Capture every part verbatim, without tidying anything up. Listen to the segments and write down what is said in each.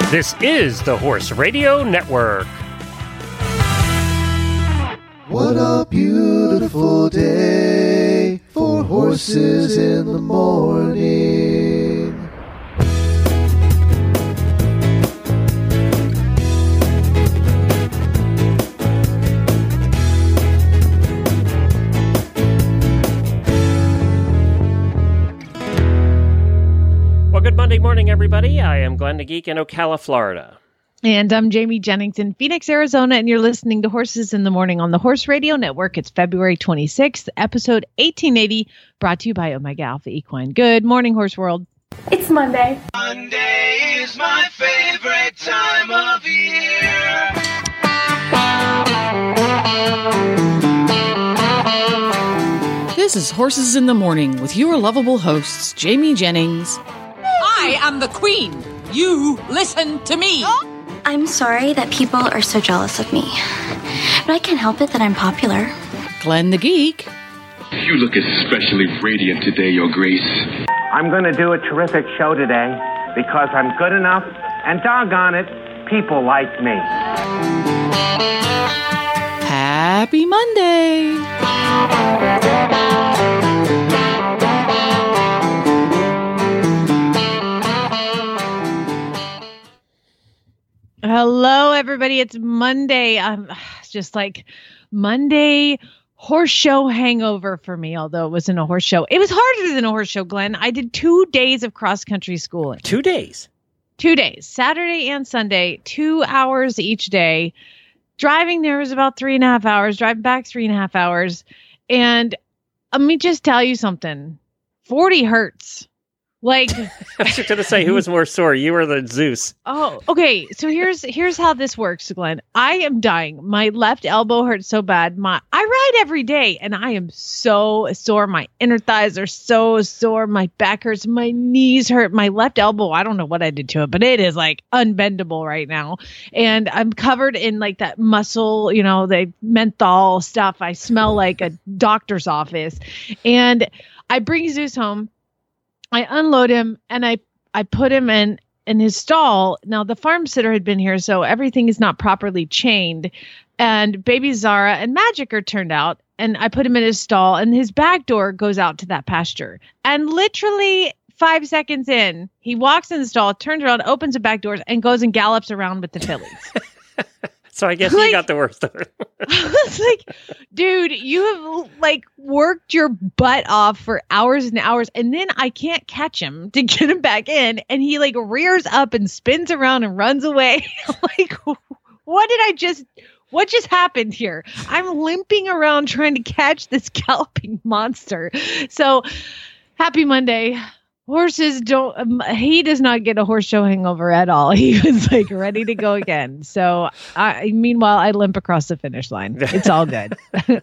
This is the Horse Radio Network. What a beautiful day for horses in the morning. Well, good Monday morning, everybody. I am Glenn the Geek in Ocala, Florida. And I'm Jamie Jennings in Phoenix, Arizona, and you're listening to Horses in the Morning on the Horse Radio Network. It's February twenty-sixth, episode eighteen eighty, brought to you by Omega Alpha Equine. Good morning, Horse World. It's Monday. Monday is my favorite time of year. This is Horses in the Morning with your lovable hosts, Jamie Jennings. I am the queen. You listen to me. I'm sorry that people are so jealous of me, but I can't help it that I'm popular. Glenn the Geek. You look especially radiant today, Your Grace. I'm going to do a terrific show today because I'm good enough, and doggone it, people like me. Happy Monday. Hello, everybody. It's Monday. Um, it's just like Monday horse show hangover for me, although it wasn't a horse show. It was harder than a horse show, Glenn. I did two days of cross-country schooling. Two days? Two days. Saturday and Sunday, two hours each day. Driving there was about three and a half hours. Driving back three and a half hours. And let me just tell you something. forty hurts. Like, I was going to say, who was more sore, you or the Zeus? Oh, okay. So here's here's how this works, Glenn. I am dying. My left elbow hurts so bad. My I ride every day, and I am so sore. My inner thighs are so sore. My back hurts. My knees hurt. My left elbow, I don't know what I did to it, but it is like unbendable right now. And I'm covered in like that muscle, you know, the menthol stuff. I smell like a doctor's office. And I bring Zeus home. I unload him and I, I put him in, in his stall. Now, the farm sitter had been here, so everything is not properly chained. And baby Zara and Magic are turned out. And I put him in his stall, and his back door goes out to that pasture. And literally five seconds in, he walks in the stall, turns around, opens the back doors, and goes and gallops around with the fillies. So I guess like, you got the worst of it. I was like, dude, you have like worked your butt off for hours and hours, and then I can't catch him to get him back in, and he like rears up and spins around and runs away. Like, what did I just, what just happened here? I'm limping around trying to catch this galloping monster. So happy Monday. Horses don't, um, he does not get a horse show hangover at all. He was like ready to go again. So I, meanwhile, I limp across the finish line. It's all good.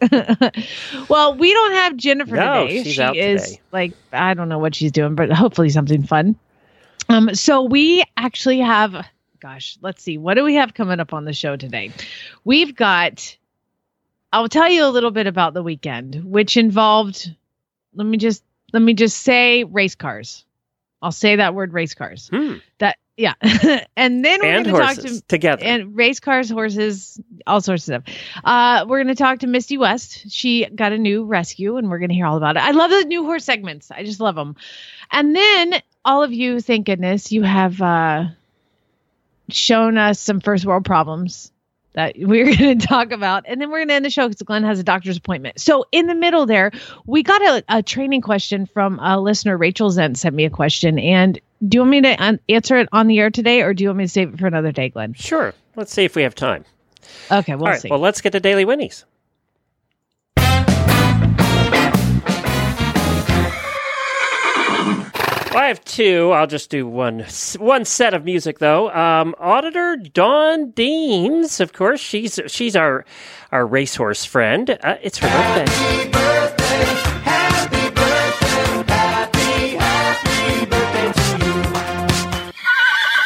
Well, we don't have Jennifer no, today. She's she out is today. like, I don't know what she's doing, but hopefully something fun. Um, so we actually have, gosh, let's see. What do we have coming up on the show today? We've got, I'll tell you a little bit about the weekend, which involved, let me just, Let me just say race cars. I'll say that word race cars. Hmm. That yeah. And then we're and going to talk horses to together. and race cars, horses, all sorts of stuff. Uh, we're going to talk to Misty West. She got a new rescue, and we're going to hear all about it. I love the new horse segments. I just love them. And then all of you, thank goodness, you have uh, shown us some first world problems that we're going to talk about. And then we're going to end the show because Glenn has a doctor's appointment. So in the middle there, we got a, a training question from a listener. Rachel Zent sent me a question. And do you want me to un- answer it on the air today, or do you want me to save it for another day, Glenn? Sure. Let's see if we have time. Okay, we'll All right, see. well, let's get to Daily Winnies. Well, I have two. I'll just do one one set of music, though. Um, Auditor Dawn Deems, of course, she's she's our our racehorse friend. Uh, it's her birthday. Happy birthday, happy birthday, happy, happy birthday to you. Happy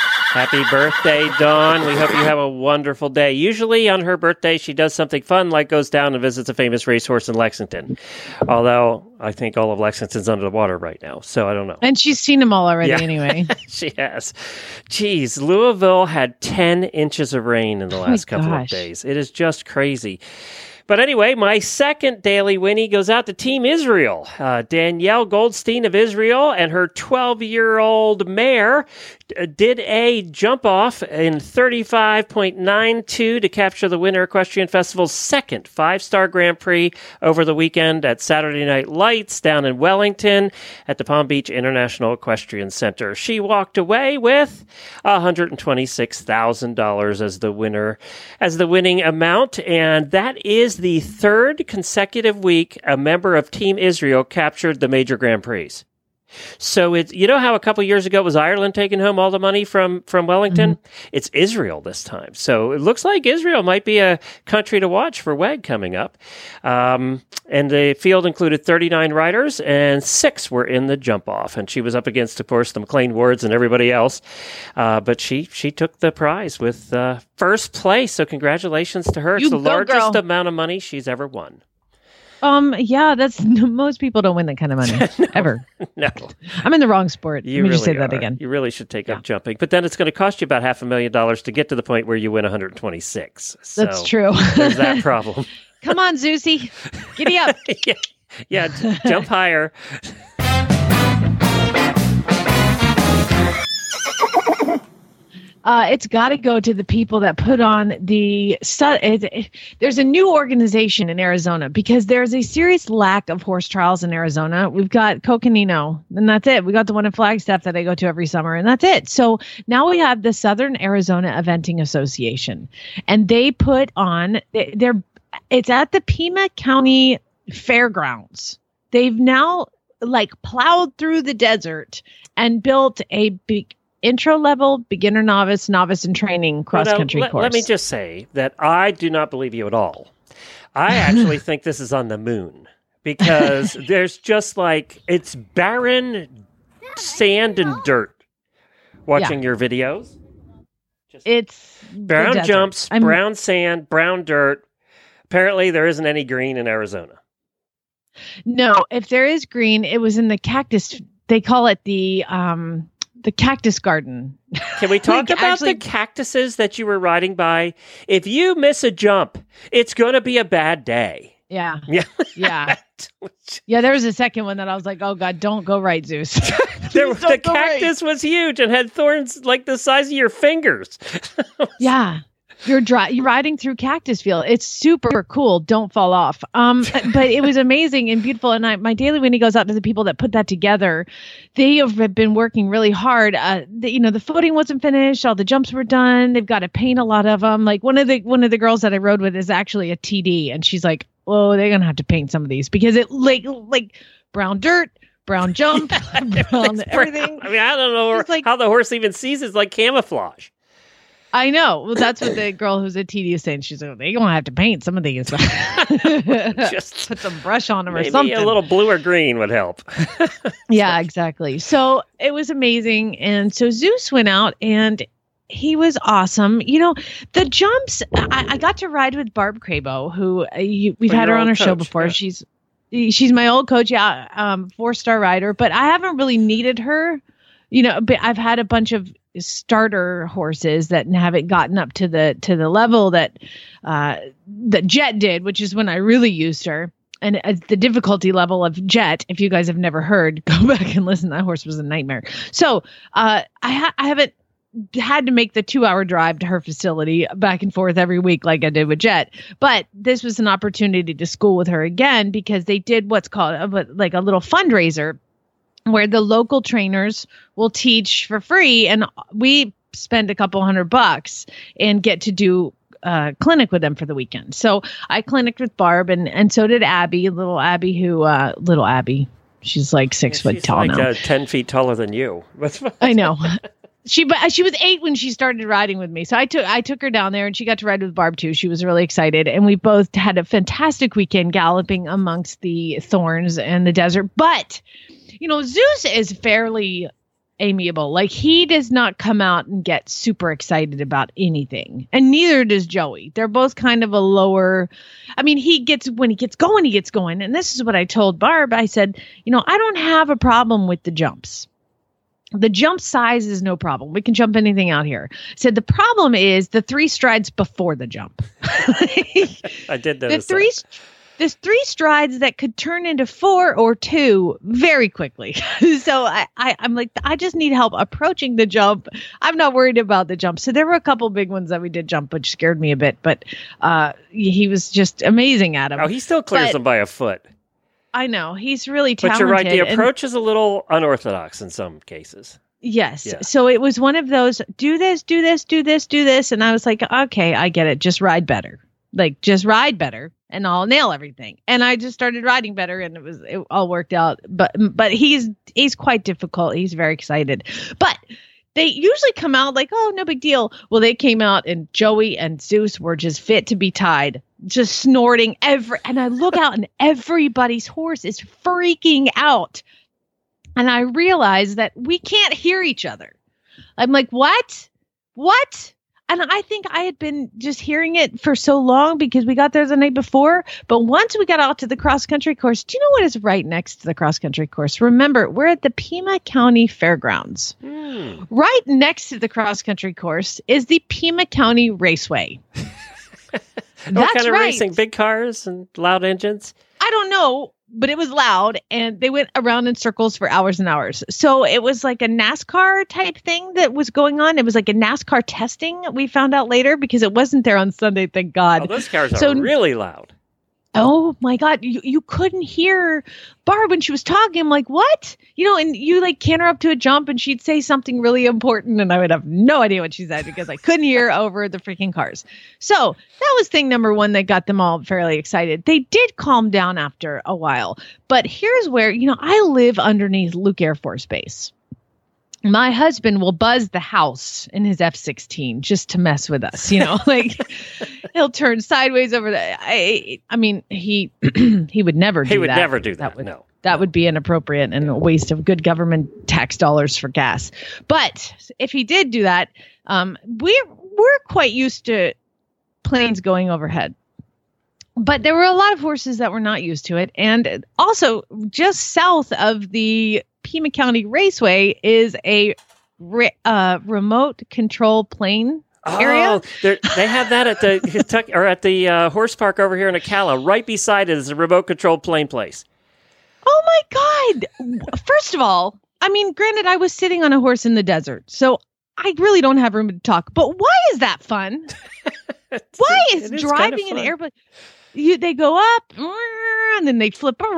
Happy birthday, Dawn. We hope you have a wonderful day. Usually on her birthday, she does something fun, like goes down and visits a famous racehorse in Lexington. Although I think all of Lexington's under the water right now, so I don't know. And she's seen them all already Yeah. anyway. She has. Geez, Louisville had ten inches of rain in the last Oh my couple gosh. of days. It is just crazy. But anyway, my second Daily Winnie goes out to Team Israel. Uh, Danielle Goldstein of Israel and her twelve-year-old mare d- did a jump-off in thirty-five point nine two to capture the Winter Equestrian Festival's second five-star Grand Prix over the weekend at Saturday Night Lights down in Wellington at the Palm Beach International Equestrian Center. She walked away with one hundred twenty-six thousand dollars as the winner, as the winning amount, and that is the third consecutive week a member of Team Israel captured the major Grand Prix. So it's, you know how a couple years ago it was Ireland taking home all the money from, from Wellington? Mm-hmm. It's Israel this time. So it looks like Israel might be a country to watch for W E G coming up. Um, and the field included thirty-nine riders, and six were in the jump-off. And she was up against, of course, the McLean Wards and everybody else. Uh, but she she took the prize with uh, first place. So congratulations to her. You It's the go, largest girl. amount of money she's ever won. Um, yeah, that's most people don't win that kind of money no, ever. No. I'm in the wrong sport. You Let me really just say that are. again. You really should take Yeah. up jumping. But then it's going to cost you about half a million dollars to get to the point where you win one hundred twenty-six. So That's true. There's that problem. Come on, Zeusy. Giddy up. yeah, yeah j- jump higher. Uh, it's got to go to the people that put on the. Su- it, it, there's a new organization in Arizona because there's a serious lack of horse trials in Arizona. We've got Coconino, and that's it. We got the one in Flagstaff that I go to every summer, and that's it. So now we have the Southern Arizona Eventing Association, and they put on. they- They're. It's at the Pima County Fairgrounds. They've now like plowed through the desert and built a big. Intro level, beginner, novice, novice, and training cross country let, course. Let me just say that I do not believe you at all. I actually think this is on the moon because there's just like, it's barren sand and dirt watching your videos. Just It's the brown desert. jumps, I'm- brown sand, brown dirt. Apparently, there isn't any green in Arizona. No, if there is green, it was in the cactus. They call it the um the cactus garden. Can we talk Like, about actually- the cactuses that you were riding by? If you miss a jump, it's going to be a bad day. Yeah, Yeah. yeah, yeah. There was a second one that I was like, "Oh God, don't go right, Zeus." There, Please the don't go right. cactus was huge and had thorns like the size of your fingers. Yeah. You're dry, you're riding through cactus field. It's super cool. Don't fall off. Um, but it was amazing and beautiful. And I, my Daily Winnie goes out to the people that put that together. They have been working really hard. Uh, the, you know, the footing wasn't finished. All the jumps were done. They've got to paint a lot of them. Like one of the one of the girls that I rode with is actually a T D, and she's like, "Oh, they're gonna have to paint some of these because it like like brown dirt." Brown jump, brown everything. I mean, I don't know It's like- how the horse even sees it's like camouflage. I know. Well, that's what the girl who's a T D is saying. She's like, they're going to have to paint some of these. Just put some brush on them or maybe something. a little blue or green would help. Yeah, exactly. So it was amazing. And so Zeus went out and he was awesome. You know, the jumps, I, I got to ride with Barb Crabo, who uh, you, we've Oh, had your her on old our show coach, before. yeah. She's she's my old coach, yeah, um, four-star rider, but I haven't really needed her. You know, but I've had a bunch of starter horses that haven't gotten up to the to the level that uh, that Jet did, which is when I really used her. And uh, the difficulty level of Jet, if you guys have never heard, go back and listen. That horse was a nightmare. So uh, I, ha- I haven't had to make the two hour drive to her facility back and forth every week like I did with Jet. But this was an opportunity to school with her again because they did what's called a, like a little fundraiser where the local trainers will teach for free. And we spend a couple hundred bucks and get to do uh clinic with them for the weekend. So I clinicked with Barb and and so did Abby, little Abby who uh little Abby. She's like six Yeah, foot tall like, now. Uh, ten feet taller than you. I know. She but she was eight when she started riding with me. So I took I took her down there and she got to ride with Barb too. She was really excited. And we both had a fantastic weekend galloping amongst the thorns and the desert. But, you know, Zeus is fairly amiable. Like, he does not come out and get super excited about anything. And neither does Joey. They're both kind of a lower, I mean, he gets, when he gets going, he gets going. And this is what I told Barb. I said, you know, I don't have a problem with the jumps. The jump size is no problem. We can jump anything out here. Said the problem is the three strides before the jump. I did the notice three, that. There's three strides that could turn into four or two very quickly. So I, I, I'm like, I just need help approaching the jump. I'm not worried about the jump. So there were a couple big ones that we did jump, which scared me a bit. But uh, he was just amazing at them. Oh, he still clears but, them by a foot. I know. He's really talented. But you're right. The and- approach is a little unorthodox in some cases. Yes. Yeah. So it was one of those, do this, do this, do this, do this. And I was like, okay, I get it. Just ride better. Like, just ride better and I'll nail everything. And I just started riding better and it was, it all worked out. But, but he's, he's quite difficult. He's very excited. But they usually come out like, oh, no big deal. Well, they came out and Joey and Zeus were just fit to be tied, just snorting every, and I look out and everybody's horse is freaking out. And I realized that we can't hear each other. I'm like, what? What? And I think I had been just hearing it for so long because we got there the night before. But once we got out to the cross country course, do you know what is right next to the cross country course? Remember, we're at the Pima County Fairgrounds. Mm. Right next to the cross country course is the Pima County Raceway. What That's kind of right. racing? Big cars and loud engines? I don't know, but it was loud and they went around in circles for hours and hours. So it was like a NASCAR type thing that was going on. It was like a NASCAR testing, we found out later, because it wasn't there on Sunday, thank God. Oh, those cars are So- really loud. Oh my God, you, you couldn't hear Barb when she was talking. I'm like, what? You know, and you like canter up to a jump and she'd say something really important and I would have no idea what she said because I couldn't hear over the freaking cars. So that was thing number one that got them all fairly excited. They did calm down after a while. But here's where, you know, I live underneath Luke Air Force Base. My husband will buzz the house in his F sixteen just to mess with us, you know, like he'll turn sideways over the, I, I mean, he, he would never do that. He would never do that, That would, no. that would be inappropriate and a waste of good government tax dollars for gas. But if he did do that, um, we're, we're quite used to planes going overhead. But there were a lot of horses that were not used to it. And also just south of the Pima County Raceway is a re- uh, remote control plane area. Oh, they're- they have that at the Kentucky or at the uh, horse park over here in Ocala. Right beside it is a remote control plane place. Oh my God. First of all, I mean, granted, I was sitting on a horse in the desert, so I really don't have room to talk. But why is that fun? Why is, It is driving kind of an fun. airplane? You, they go up and then they flip. And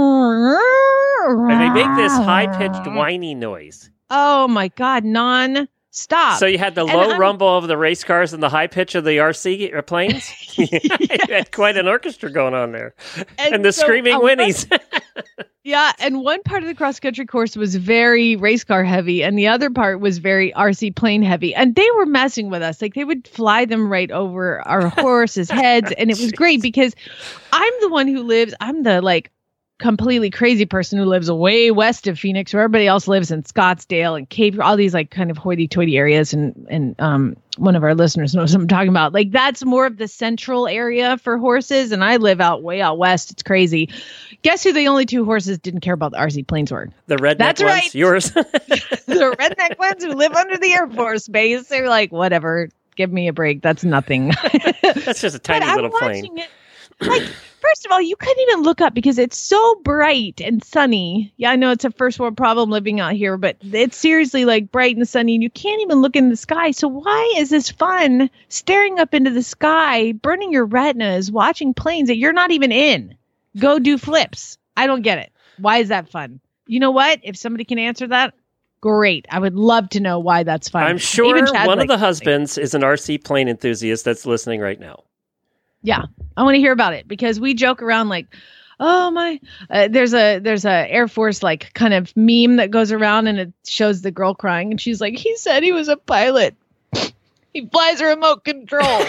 they make this high-pitched whiny noise. Oh my God, non-stop. So you had the And low I'm- rumble of the race cars and the high pitch of the R C planes. You had quite an orchestra going on there, and, And the so, screaming uh, whinnies. Yeah, and one part of the cross country course was very race car heavy, and the other part was very R C plane heavy. And they were messing with us. Like they would fly them right over our horses' heads, and it was great because I'm the one who lives. I'm the like completely crazy person who lives way west of Phoenix, where everybody else lives in Scottsdale and Cape, all these like kind of hoity-toity areas. And and um, one of our listeners knows what I'm talking about. Like that's more of the central area for horses, and I live out way out west. It's crazy. Guess who the only two horses didn't care about the R C planes were? The redneck That's ones, right. yours. The redneck ones who live under the Air Force Base. They're like, whatever, give me a break. That's nothing. That's just a tiny But little I'm plane. watching it, like, first of all, you couldn't even look up because it's so bright and sunny. Yeah, I know it's a first world problem living out here, but it's seriously like bright and sunny and you can't even look in the sky. So why is this fun staring up into the sky, burning your retinas, watching planes that you're not even in? Go do flips. I don't get it. Why is that fun? You know what? If somebody can answer that, great. I would love to know why that's fun. I'm sure Even Chad's one like, of the husbands is an R C plane enthusiast that's listening right now. yeah, I want to hear about it because we joke around like, oh my, uh, there's a there's a Air Force like kind of meme that goes around and it shows the girl crying and she's like, he said he was a pilot. He flies a remote control.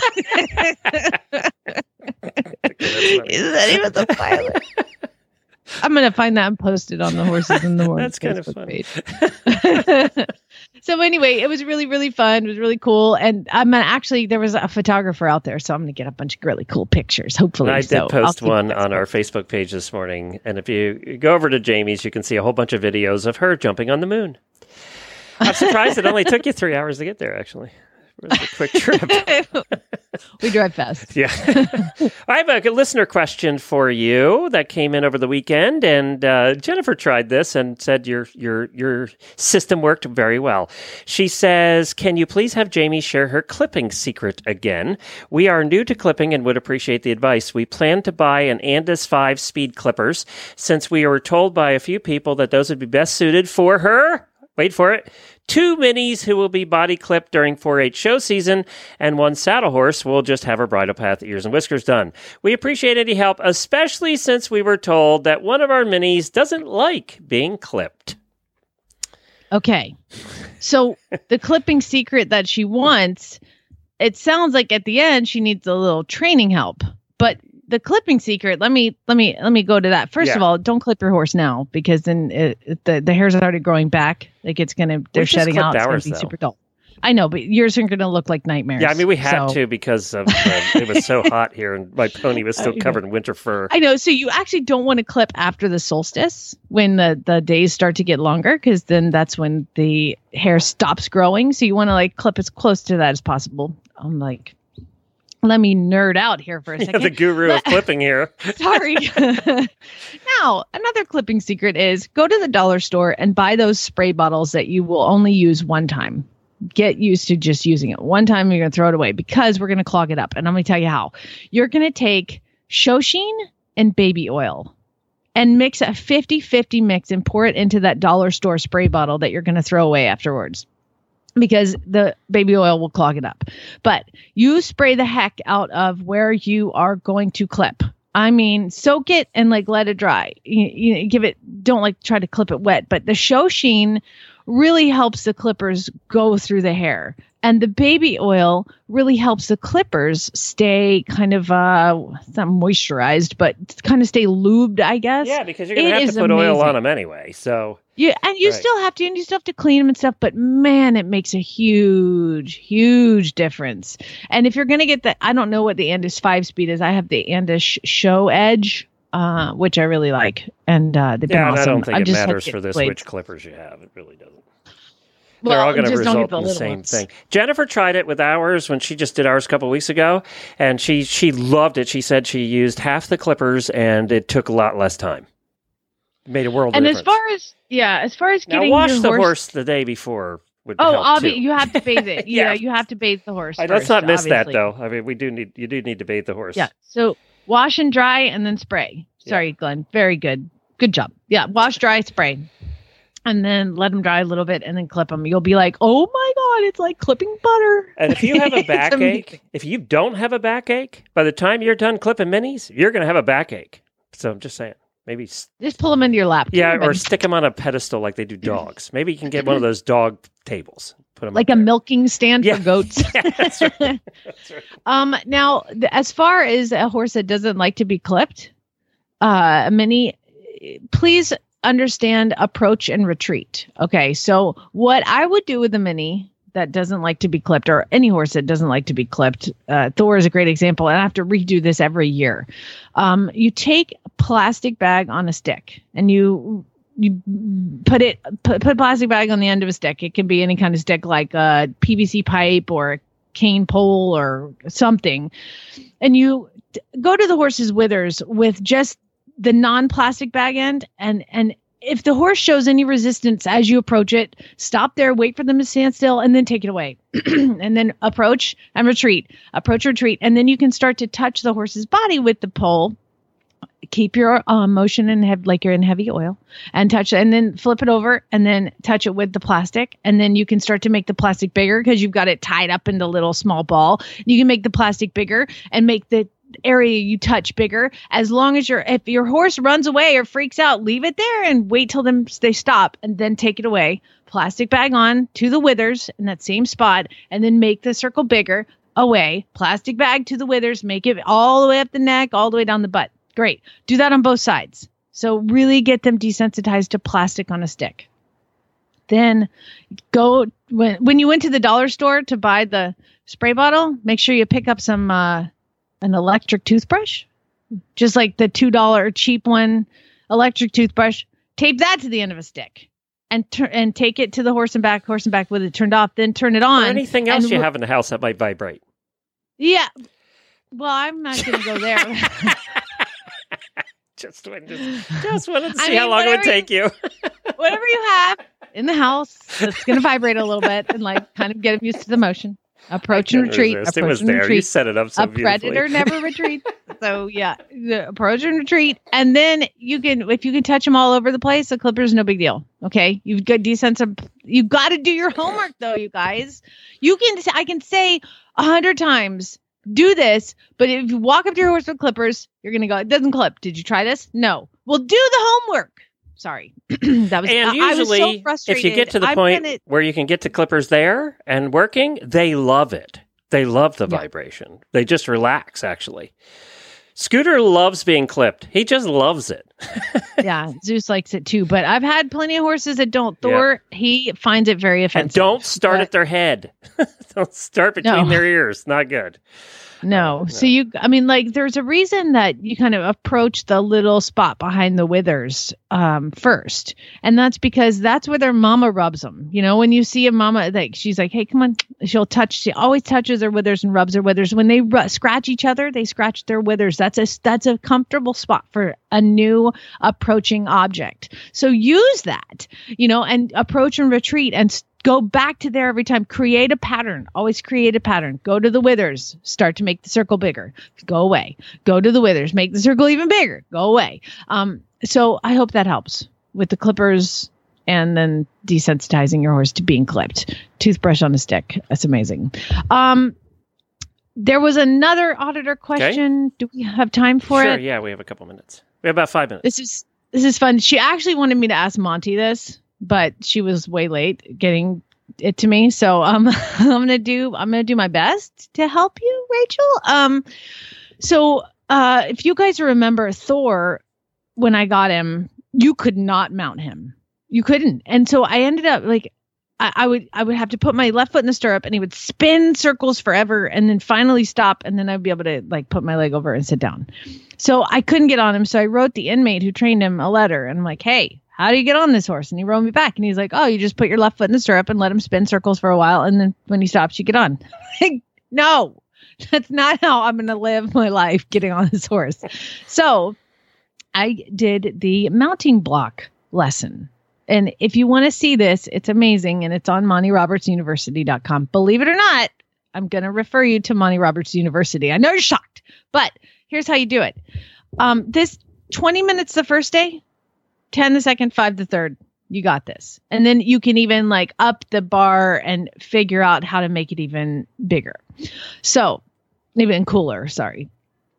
He said he was a pilot. I'm going to find that and post it on the Horses in the Morning That's kind Facebook of funny. page. So anyway, it was really, really fun. It was really cool. And I'm gonna actually, there was a photographer out there, so I'm going to get a bunch of really cool pictures, hopefully. I did so post one on our Facebook page this morning. And if you go over to Jamie's, you can see a whole bunch of videos of her jumping on the moon. I'm surprised it only took you three hours to get there, actually. It was a quick trip. We drive fast. Yeah. I have a listener question for you that came in over the weekend, and uh, Jennifer tried this and said your your your system worked very well. She says, "Can you please have Jamie share her clipping secret again? We are new to clipping and would appreciate the advice. We plan to buy an Andis five speed clippers since we were told by a few people that those would be best suited for her." Wait for it. Two minis who will be body clipped during four H show season, and one saddle horse will just have her bridle path, ears, and whiskers done. We appreciate any help, especially since we were told that one of our minis doesn't like being clipped. Okay. So the clipping secret that she wants, it sounds like at the end she needs a little training help. But the clipping secret, let me let me let me go to that. First Yeah. of all, don't clip your horse now because then it, it, the the hair's already growing back. Like it's gonna, they're just shedding clipped out. It's ours, gonna be though. super dull. I know, but yours are gonna look like nightmares. Yeah, I mean, we had so. to because of uh, it was so hot here, and my pony was still I know. covered in winter fur. I know. So you actually don't want to clip after the solstice when the, the days start to get longer, because then that's when the hair stops growing. So you want to like clip as close to that as possible. I'm like, let me nerd out here for a You're second. the guru of clipping here. Sorry. Now, another clipping secret is go to the dollar store and buy those spray bottles that you will only use one time. Get used to just using it one time. You're going to throw it away because we're going to clog it up. And I'm going to tell you how. You're going to take Shoshin and baby oil and mix a fifty-fifty mix and pour it into that dollar store spray bottle that you're going to throw away afterwards, because the baby oil will clog it up. But you spray the heck out of where you are going to clip. I mean, soak it and like let it dry. You, you give it, don't like try to clip it wet, but the Shoshin really helps the clippers go through the hair. And the baby oil really helps the clippers stay kind of, uh, it's not moisturized, but kind of stay lubed, I guess. Yeah, because you're going to It have is to put oil amazing. on them anyway. So Yeah, and you Right. still have to, and you still have to clean them and stuff. But man, it makes a huge, huge difference. And if you're gonna get the, I don't know what the Andis five speed is. I have the Andis Show Edge, uh, which I really like, and uh, they've been yeah, and awesome. I don't think it just had matters to for this blades. which clippers you have. It really doesn't. Well, They're all going to just don't result get the in the little same ones. thing. Jennifer tried it with ours when she just did ours a couple weeks ago, and she she loved it. She said she used half the clippers, and it took a lot less time. It made a world And of as difference. far as yeah, as far as Now getting wash your the horse, horse the day before would oh, help obvi- too. you have to bathe it. yeah. Yeah. you have to bathe the horse. I, let's first, not miss that obviously. though. I mean, we do need you do need to bathe the horse. Yeah. So wash and dry and then spray. Sorry, Glenn. Very good. Good job. Yeah. Wash, dry, spray. And then let them dry a little bit and then clip them. You'll be like, oh my God, it's like clipping butter. And if you have a It's backache, amazing. if you don't have a backache, by the time you're done clipping minis, you're going to have a backache. So I'm just saying, maybe, s- Just pull them into your lap. yeah, Come or on. stick them on a pedestal like they do dogs. Maybe you can get one of those dog tables. Put them like a milking stand Yeah. for goats. Yeah, that's right. That's right. Um, now, th- as far as a horse that doesn't like to be clipped, uh, a mini, please understand approach and retreat. Okay, so what I would do with a mini that doesn't like to be clipped, or any horse that doesn't like to be clipped, uh, Thor is a great example, and I have to redo this every year. Um, you take a plastic bag on a stick, and you you put it put, put a plastic bag on the end of a stick. It can be any kind of stick, like a P V C pipe or a cane pole or something, and you t- go to the horse's withers with just the non-plastic bag end, and and if the horse shows any resistance as you approach it, stop there, wait for them to stand still, and then take it away. And then approach and retreat, approach, retreat, and then you can start to touch the horse's body with the pole. Keep your uh, motion in hev- like you're in heavy oil, and touch, and then flip it over, and then touch it with the plastic, and then you can start to make the plastic bigger because you've got it tied up into a little small ball. You can make the plastic bigger and make the area you touch bigger. As long as your if your horse runs away or freaks out, leave it there and wait till them they stop, and then take it away. Plastic bag on to the withers in that same spot, and then make the circle bigger. Away, plastic bag to the withers, make it all the way up the neck, all the way down the butt. Great. Do that on both sides. So really get them desensitized to plastic on a stick. Then go when when you went to the dollar store to buy the spray bottle, make sure you pick up some uh, an electric toothbrush, just like the two dollar cheap one electric toothbrush. Tape that to the end of a stick and tur- and take it to the horse and back, horse and back with it turned off. Then turn it on. Or anything else and you w- have in the house that might vibrate. Yeah. Well, I'm not going to go there. Just wanted to, just wanted to see I mean, how long it would take you. Whatever you have in the house that's going to vibrate a little bit and like kind of get them used to the motion. Approach and retreat. Resist. Approach It was and there. retreat. You set it up so a beautifully. predator never retreats. So yeah, the approach and retreat, and then you can if you can touch them all over the place. The clippers, no big deal. Okay, you've got decent. You got to do your homework though, you guys. You can. I can say a hundred times. Do this, but if you walk up to your horse with clippers, you're gonna go. It doesn't clip. Did you try this? No. Well, do the homework. Sorry, that was. And I, usually, I was so frustrated. if you get to the I'm point gonna, where you can get the clippers there and working, they love it. They love the Yeah. vibration. They just relax, actually. Scooter loves being clipped. He just loves it. yeah, Zeus likes it too. But I've had plenty of horses that don't. Thor, yeah. he finds it very offensive. And don't start but, at their head. Don't start between no. their ears. Not good. No. no. So you, I mean, like, there's a reason that you kind of approach the little spot behind the withers um, first. And that's because that's where their mama rubs them. You know, when you see a mama, like, she's like, hey, come on. She'll touch, she always touches her withers and rubs her withers. When they ru- scratch each other, they scratch their withers. That's a, that's a comfortable spot for a new approaching object. So use that, you know, and approach and retreat and go back to there every time. Create a pattern. Always create a pattern. Go to the withers. Start to make the circle bigger. Go away. Go to the withers. Make the circle even bigger. Go away. Um, so I hope that helps with the clippers and then desensitizing your horse to being clipped. Toothbrush on a stick. That's amazing. Um, there was another auditor question. Okay. Do we have time for sure, it? Yeah, we have a couple minutes. We have about five minutes. This is this is fun. She actually wanted me to ask Monty this, but she was way late getting it to me. So um, I'm gonna do I'm gonna do my best to help you, Rachel. Um, so uh, if you guys remember Thor, when I got him, you could not mount him. You couldn't, and so I ended up like I, I would I would have to put my left foot in the stirrup, and he would spin circles forever, and then finally stop, and then I'd be able to like put my leg over and sit down. So I couldn't get on him. So I wrote the inmate who trained him a letter, and I'm like, hey, how do you get on this horse? And he wrote me back, and he's like, oh, you just put your left foot in the stirrup and let him spin circles for a while, and then when he stops, you get on. Like, no, that's not how I'm going to live my life getting on this horse. So I did the mounting block lesson. And if you want to see this, it's amazing, and it's on Monty Roberts University dot com. Believe it or not, I'm going to refer you to Monty Roberts University. I know you're shocked, but here's how you do it. Um, this twenty minutes the first day, ten the second, five the third. You got this. And then you can even like up the bar and figure out how to make it even bigger. So even cooler, sorry.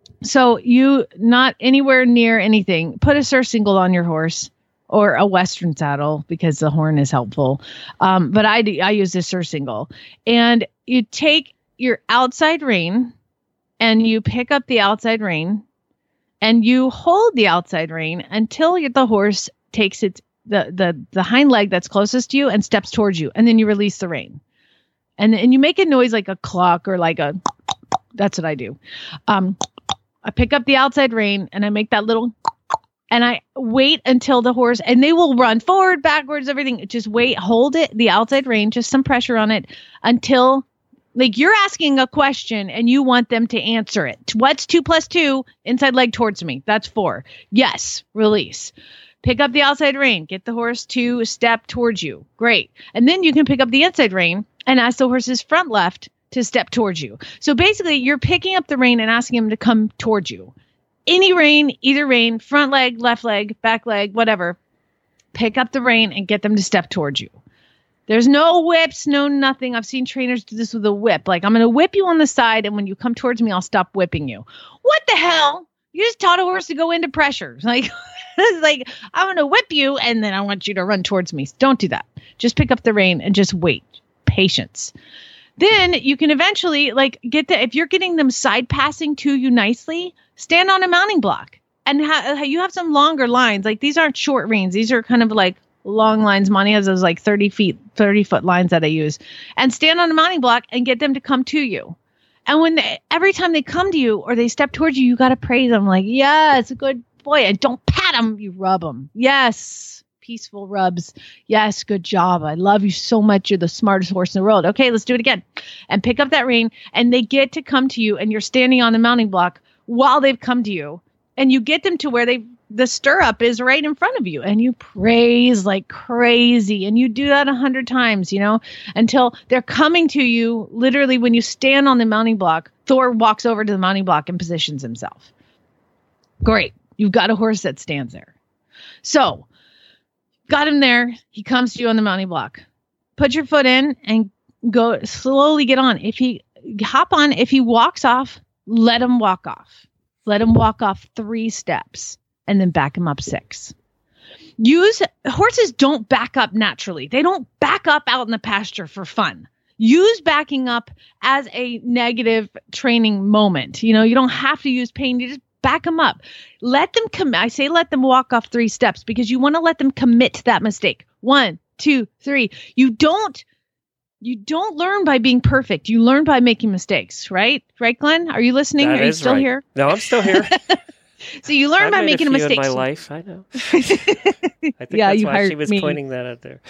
So you not anywhere near anything, put a surcingle on your horse or a Western saddle because the horn is helpful. Um, but I, I use this surcingle, and you take your outside rein and you pick up the outside rein and you hold the outside rein until the horse takes its the, the, the hind leg that's closest to you and steps towards you. And then you release the rein, and and you make a noise like a clock or like a, that's what I do. Um, I pick up the outside rein and I make that little, and I wait until the horse, and they will run forward, backwards, everything. Just wait, hold it, the outside rein, just some pressure on it until, like, you're asking a question and you want them to answer it. What's two plus two? Inside leg towards me. That's four. Yes. Release. Pick up the outside rein. Get the horse to step towards you. Great. And then you can pick up the inside rein and ask the horse's front left to step towards you. So basically, you're picking up the rein and asking him to come towards you. Any rein, either rein, front leg, left leg, back leg, whatever. Pick up the rein and get them to step towards you. There's no whips, no nothing. I've seen trainers do this with a whip. Like, I'm going to whip you on the side, and when you come towards me, I'll stop whipping you. What the hell? You just taught a horse to go into pressure. Like, it's like, I'm going to whip you, and then I want you to run towards me. Don't do that. Just pick up the rein and just wait. Patience. Then you can eventually, like, get the, if you're getting them side passing to you nicely, stand on a mounting block and ha- you have some longer lines. Like these aren't short reins. These are kind of like long lines. Monty has those like thirty feet, thirty foot lines that I use, and stand on a mounting block and get them to come to you. And when they, every time they come to you or they step towards you, you got to praise them like, yes, good boy. And don't pat them. You rub them. Yes. Peaceful rubs. Yes. Good job. I love you so much. You're the smartest horse in the world. Okay, let's do it again. And pick up that rein, and they get to come to you, and you're standing on the mounting block while they've come to you, and you get them to where they the stirrup is right in front of you, and you praise like crazy, and you do that a hundred times, you know, until they're coming to you. Literally, when you stand on the mounting block, Thor walks over to the mounting block and positions himself. Great. You've got a horse that stands there. So got him there. He comes to you on the mounting block. Put your foot in and go slowly get on. If he hop on, if he walks off, let him walk off. Let him walk off three steps and then back him up six. Use horses don't back up naturally. They don't back up out in the pasture for fun. Use backing up as a negative training moment. You know, you don't have to use pain. You just back them up. Let them come. I say let them walk off three steps because you want to let them commit to that mistake. One, two, three. You don't You don't learn by being perfect. You learn by making mistakes, right? Right, Glenn? Are you listening? That Are you is still right. here? No, I'm still here. So you learn I've by made making a a few mistake. in my life, I know. I think Yeah, that's you why hired she was me. pointing that out there.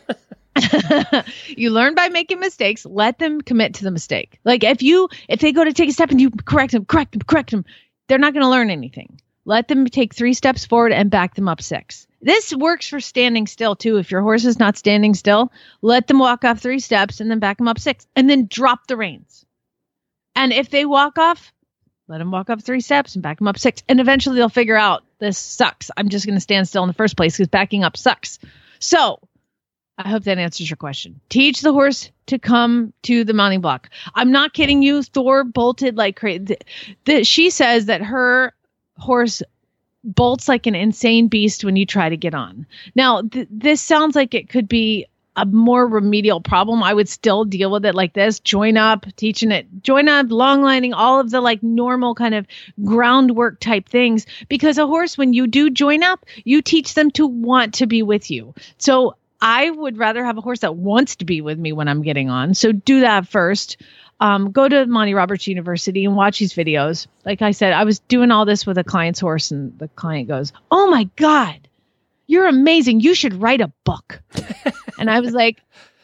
You learn by making mistakes. Let them commit to the mistake. Like if you, if they go to take a step and you correct them, correct them, correct them, they're not going to learn anything. Let them take three steps forward and back them up six. This works for standing still too. If your horse is not standing still, let them walk off three steps and then back them up six, and then drop the reins. And if they walk off, let them walk up three steps and back them up six. And eventually they'll figure out this sucks. I'm just going to stand still in the first place because backing up sucks. So I hope that answers your question. Teach the horse to come to the mounting block. I'm not kidding you. Thor bolted like crazy. The, the, she says that her horse bolts like an insane beast when you try to get on. Now, th- this sounds like it could be a more remedial problem. I would still deal with it like this. Join up, teaching it, join up, long lining, all of the like normal kind of groundwork type things. Because a horse, when you do join up, you teach them to want to be with you. So I would rather have a horse that wants to be with me when I'm getting on. So do that first. Um, go to Monty Roberts University and watch these videos. Like I said, I was doing all this with a client's horse, and the client goes, "Oh my God, you're amazing. You should write a book." And I was like,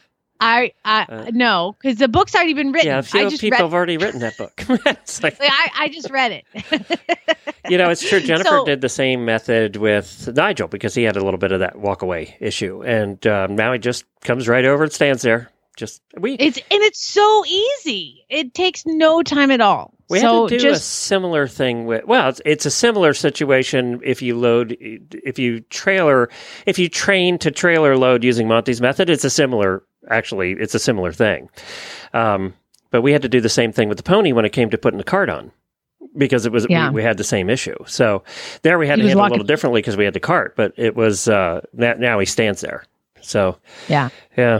I, I uh, no, because the book's already been written. Yeah, a few I just people read have already written that book. It's like, like, I, I just read it. You know, it's true. Jennifer So- did the same method with Nigel because he had a little bit of that walk away issue. And um, now he just comes right over and stands there. Just we It's and it's so easy. It takes no time at all. we so had to do just a similar thing with, well, it's, it's a similar situation if you load, if you trailer, if you train to trailer load using Monty's method, it's a similar, actually, it's a similar thing. Um, but we had to do the same thing with the pony when it came to putting the cart on. Because it was Yeah. we, we had the same issue, so there we had He to was handle it a walking- little differently because we had the cart. But it was uh, now, now he stands there, so yeah. yeah.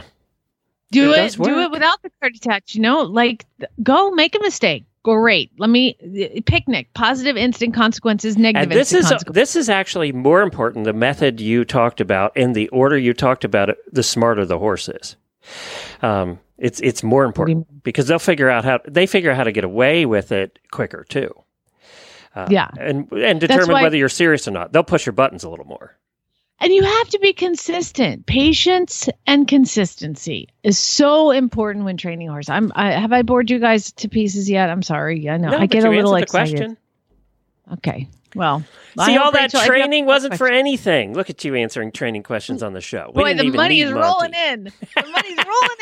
Do It it, does do work. it without the card attached. You know, like th- go make a mistake. Great. Let me uh, picnic. Positive instant consequences. Negative And this instant is consequences. this is actually more important. The method you talked about and the order you talked about it, the smarter the horse is. Um, it's it's more important because they'll figure out how they figure out how to get away with it quicker too. Uh, Yeah. and and determine why- whether you're serious or not. They'll push your buttons a little more. And you have to be consistent. Patience and consistency is so important when training a horse. I'm. I, have I bored you guys to pieces yet? I'm sorry. I know. No, I but get you a little answered the excited. question. Okay. Well, I See, hope all that Rachel- I think training I've- wasn't for anything. Look at you answering training questions on the show. We Boy, didn't the even money need is Monty. rolling in. The money's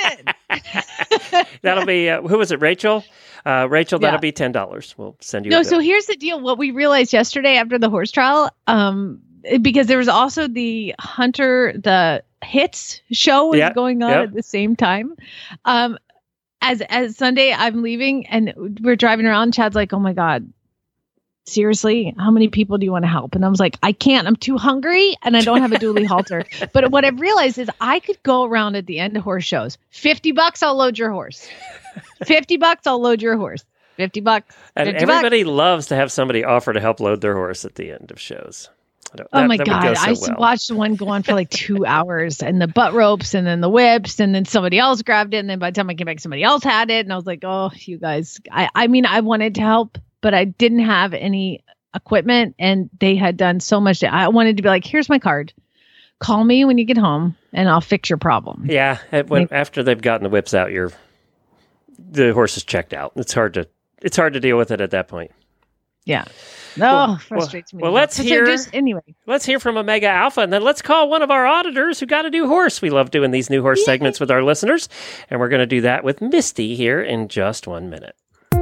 rolling in. That'll be uh, who was it? Rachel. Uh, Rachel, Yeah. that'll be ten dollars. We'll send you. No, a so bill. here's the deal. What we realized yesterday after the horse trial, um, because there was also the Hunter, the hits show was Yeah, going on yep. at the same time. Um, as as Sunday, I'm leaving and we're driving around. Chad's like, "Oh my God, seriously, how many people do you want to help?" And I was like, "I can't. I'm too hungry and I don't have a dually halter." But what I've realized is I could go around at the end of horse shows. fifty bucks, I'll load your horse. fifty bucks, I'll load your horse. fifty bucks. And fifty everybody bucks. loves to have somebody offer to help load their horse at the end of shows. I don't- Oh that- my that would God. go so I s- well. watched one go on for like two hours and the butt ropes and then the whips and then somebody else grabbed it. And then by the time I came back, somebody else had it. And I was like, oh, you guys, I, I mean, I wanted to help, but I didn't have any equipment and they had done so much. I wanted to be like, here's my card. Call me when you get home and I'll fix your problem. Yeah, it- when, after they've gotten the whips out, you're the horse is checked out. It's hard to it's hard to deal with it at that point. Yeah. No, Well- frustrates well- me. well, let's So hear- just- anyway. Let's hear from Omega Alpha, and then let's call one of our auditors who got a new horse. We love doing these new horse Yay. segments with our listeners, and we're going to do that with Misty here in just one minute.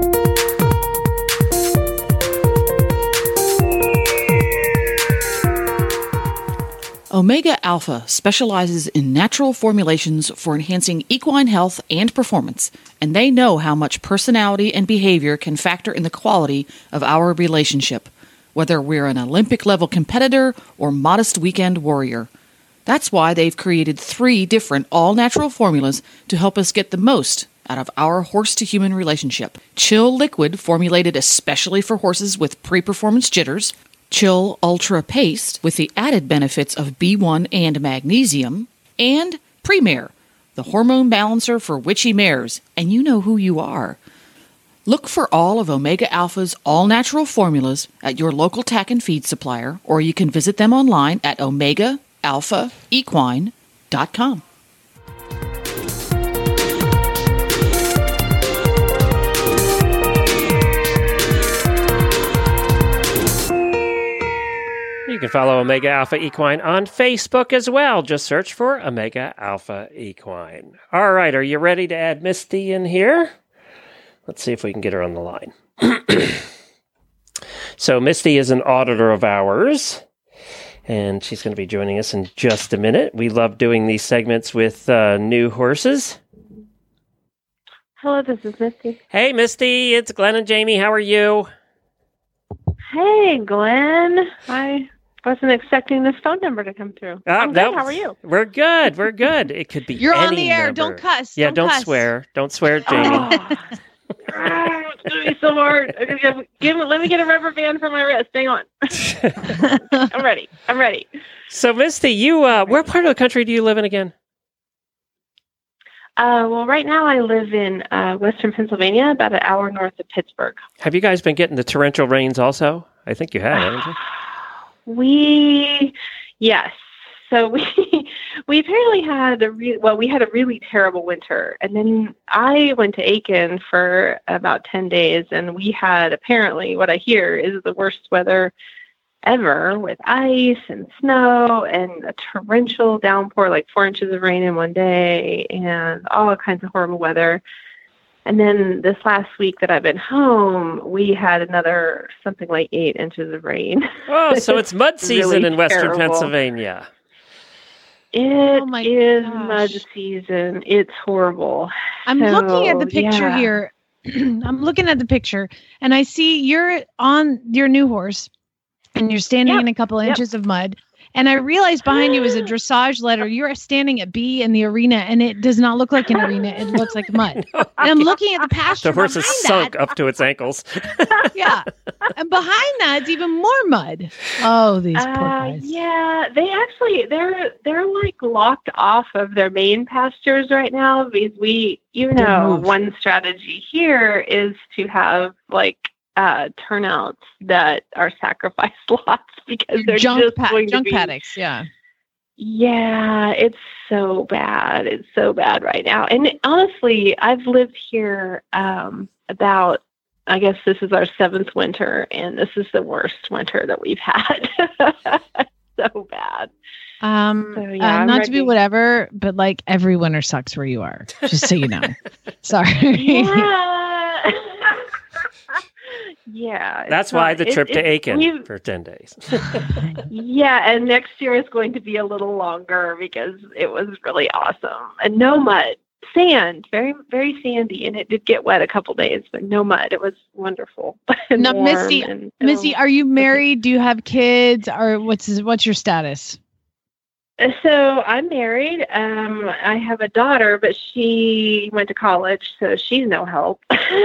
Omega Alpha specializes in natural formulations for enhancing equine health and performance, and they know how much personality and behavior can factor in the quality of our relationship, whether we're an Olympic-level competitor or modest weekend warrior. That's why they've created three different all-natural formulas to help us get the most out of our horse-to-human relationship. Chill Liquid, formulated especially for horses with pre-performance jitters. Chill Ultra Paste, with the added benefits of B one and magnesium. And Premier, the hormone balancer for witchy mares, and you know who you are. Look for all of Omega Alpha's all-natural formulas at your local tack and feed supplier, or you can visit them online at omega alpha equine dot com. You can follow Omega Alpha Equine on Facebook as well. Just search for Omega Alpha Equine. All right, are you ready to add Misty in here? Let's see if we can get her on the line. So Misty is an auditor of ours, and she's going to be joining us in just a minute. We love doing these segments with uh, new horses. Hello, this is Misty. Hey, Misty, it's Glenn and Jamie. How are you? Hey, Glenn. I wasn't expecting this phone number to come through. Ah, I'm that- good. How are you? We're good. We're good. It could be You're on any the air. number. Don't cuss. Yeah, Don't don't, cuss. swear. Don't swear, Jamie. Oh. Ah, it's going to be so hard. I'm gonna give, give, let me get a rubber band for my wrist. Hang on. I'm ready. I'm ready. So, Misty, you, uh, where part of the country do you live in again? Uh, well, right now I live in uh, western Pennsylvania, about an hour north of Pittsburgh. Have you guys been getting the torrential rains also? I think you have, haven't you? We, yes. So we we apparently had a re- well, we had a really terrible winter, and then I went to Aiken for about ten days, and we had apparently what I hear is the worst weather ever, with ice and snow and a torrential downpour, like four inches of rain in one day, and all kinds of horrible weather. And then this last week that I've been home, we had another something like eight inches of rain. Oh, so it's mud season Really in western terrible. Pennsylvania. It Oh my is gosh. mud season. It's horrible. I'm So, looking at the picture yeah. here. I'm looking at the picture and I see you're on your new horse and you're standing Yep. in a couple Yep. inches of mud. And I realized behind you is a dressage letter. You're standing at B in the arena and it does not look like an arena. It looks like mud. And I'm looking at the pasture The horse is behind sunk that. up to its ankles. Yeah. And behind that is even more mud. Oh, these poor Uh, guys. yeah, they actually they're they're like locked off of their main pastures right now because we, you Don't know, move. one strategy here is to have like uh, turnouts that are sacrifice lots because they're Junk, just pa- going junk to be. paddocks. Yeah. Yeah, it's so bad. It's so bad right now. And honestly, I've lived here um, about, I guess this is our seventh winter, and this is the worst winter that we've had. So bad. Um, So, uh, yeah, I'm not to be ready. whatever, but like every winter sucks where you are, just so you know. Sorry. Yeah. Yeah. That's it's why not- the it- trip to it- Aiken we've- for ten days. Yeah, and next year is going to be a little longer because it was really awesome. And no mud. Sand, very, very sandy, and it did get wet a couple days, but no mud. It was wonderful. and Now, warm Misty, and- Missy, oh. are you married? Do you have kids? Or what's what's your status? So I'm married. Um, I have a daughter, but she went to college, so she's no help.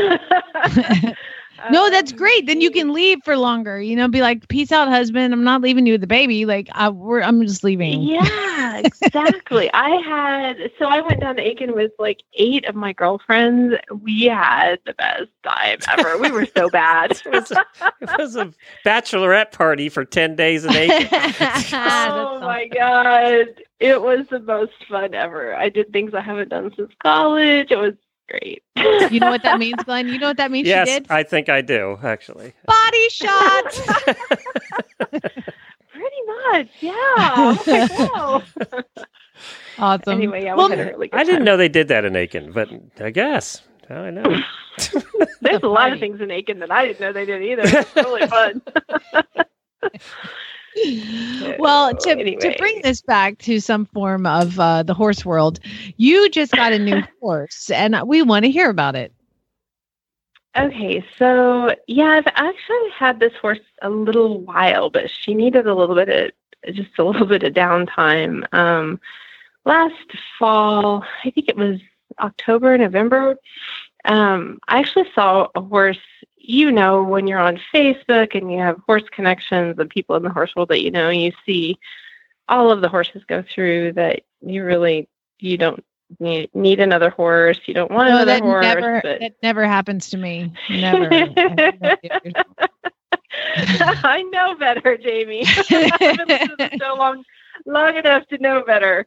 No, that's great. Then you can leave for longer. You know, be like, "Peace out, husband. I'm not leaving you with the baby. Like, I, we're, I'm just leaving." Yeah, exactly. I had so I went down to Aiken with like eight of my girlfriends. We had the best time ever. We were so bad. it, was a, it was a bachelorette party for ten days in Aiken. Oh my god, it was the most fun ever. I did things I haven't done since college. It was great. You know what that means, Glenn? You know what that means? Yes, she did? I think I do, actually. Body shots. Pretty much, yeah. Like, whoa. Awesome. Anyway, yeah, we well, had a really good I didn't time. know they did that in Aiken, but I guess. Now I know. There's a lot of things in Aiken that I didn't know they did either. It's really fun. Well, to, anyway. to bring this back to some form of uh, the horse world, you just got a new horse, and we want to hear about it. Okay, so yeah, I've actually had this horse a little while, but she needed a little bit of just a little bit of downtime. Um, last fall, I think it was October, November. Um, I actually saw a horse. You know, when you're on Facebook and you have horse connections and people in the horse world that you know, you see all of the horses go through that you really, you don't need, need another horse. You don't want No, another that horse. never, but... that never happens to me. Never. I know better, Jamie. I've been listening so long, long enough to know better.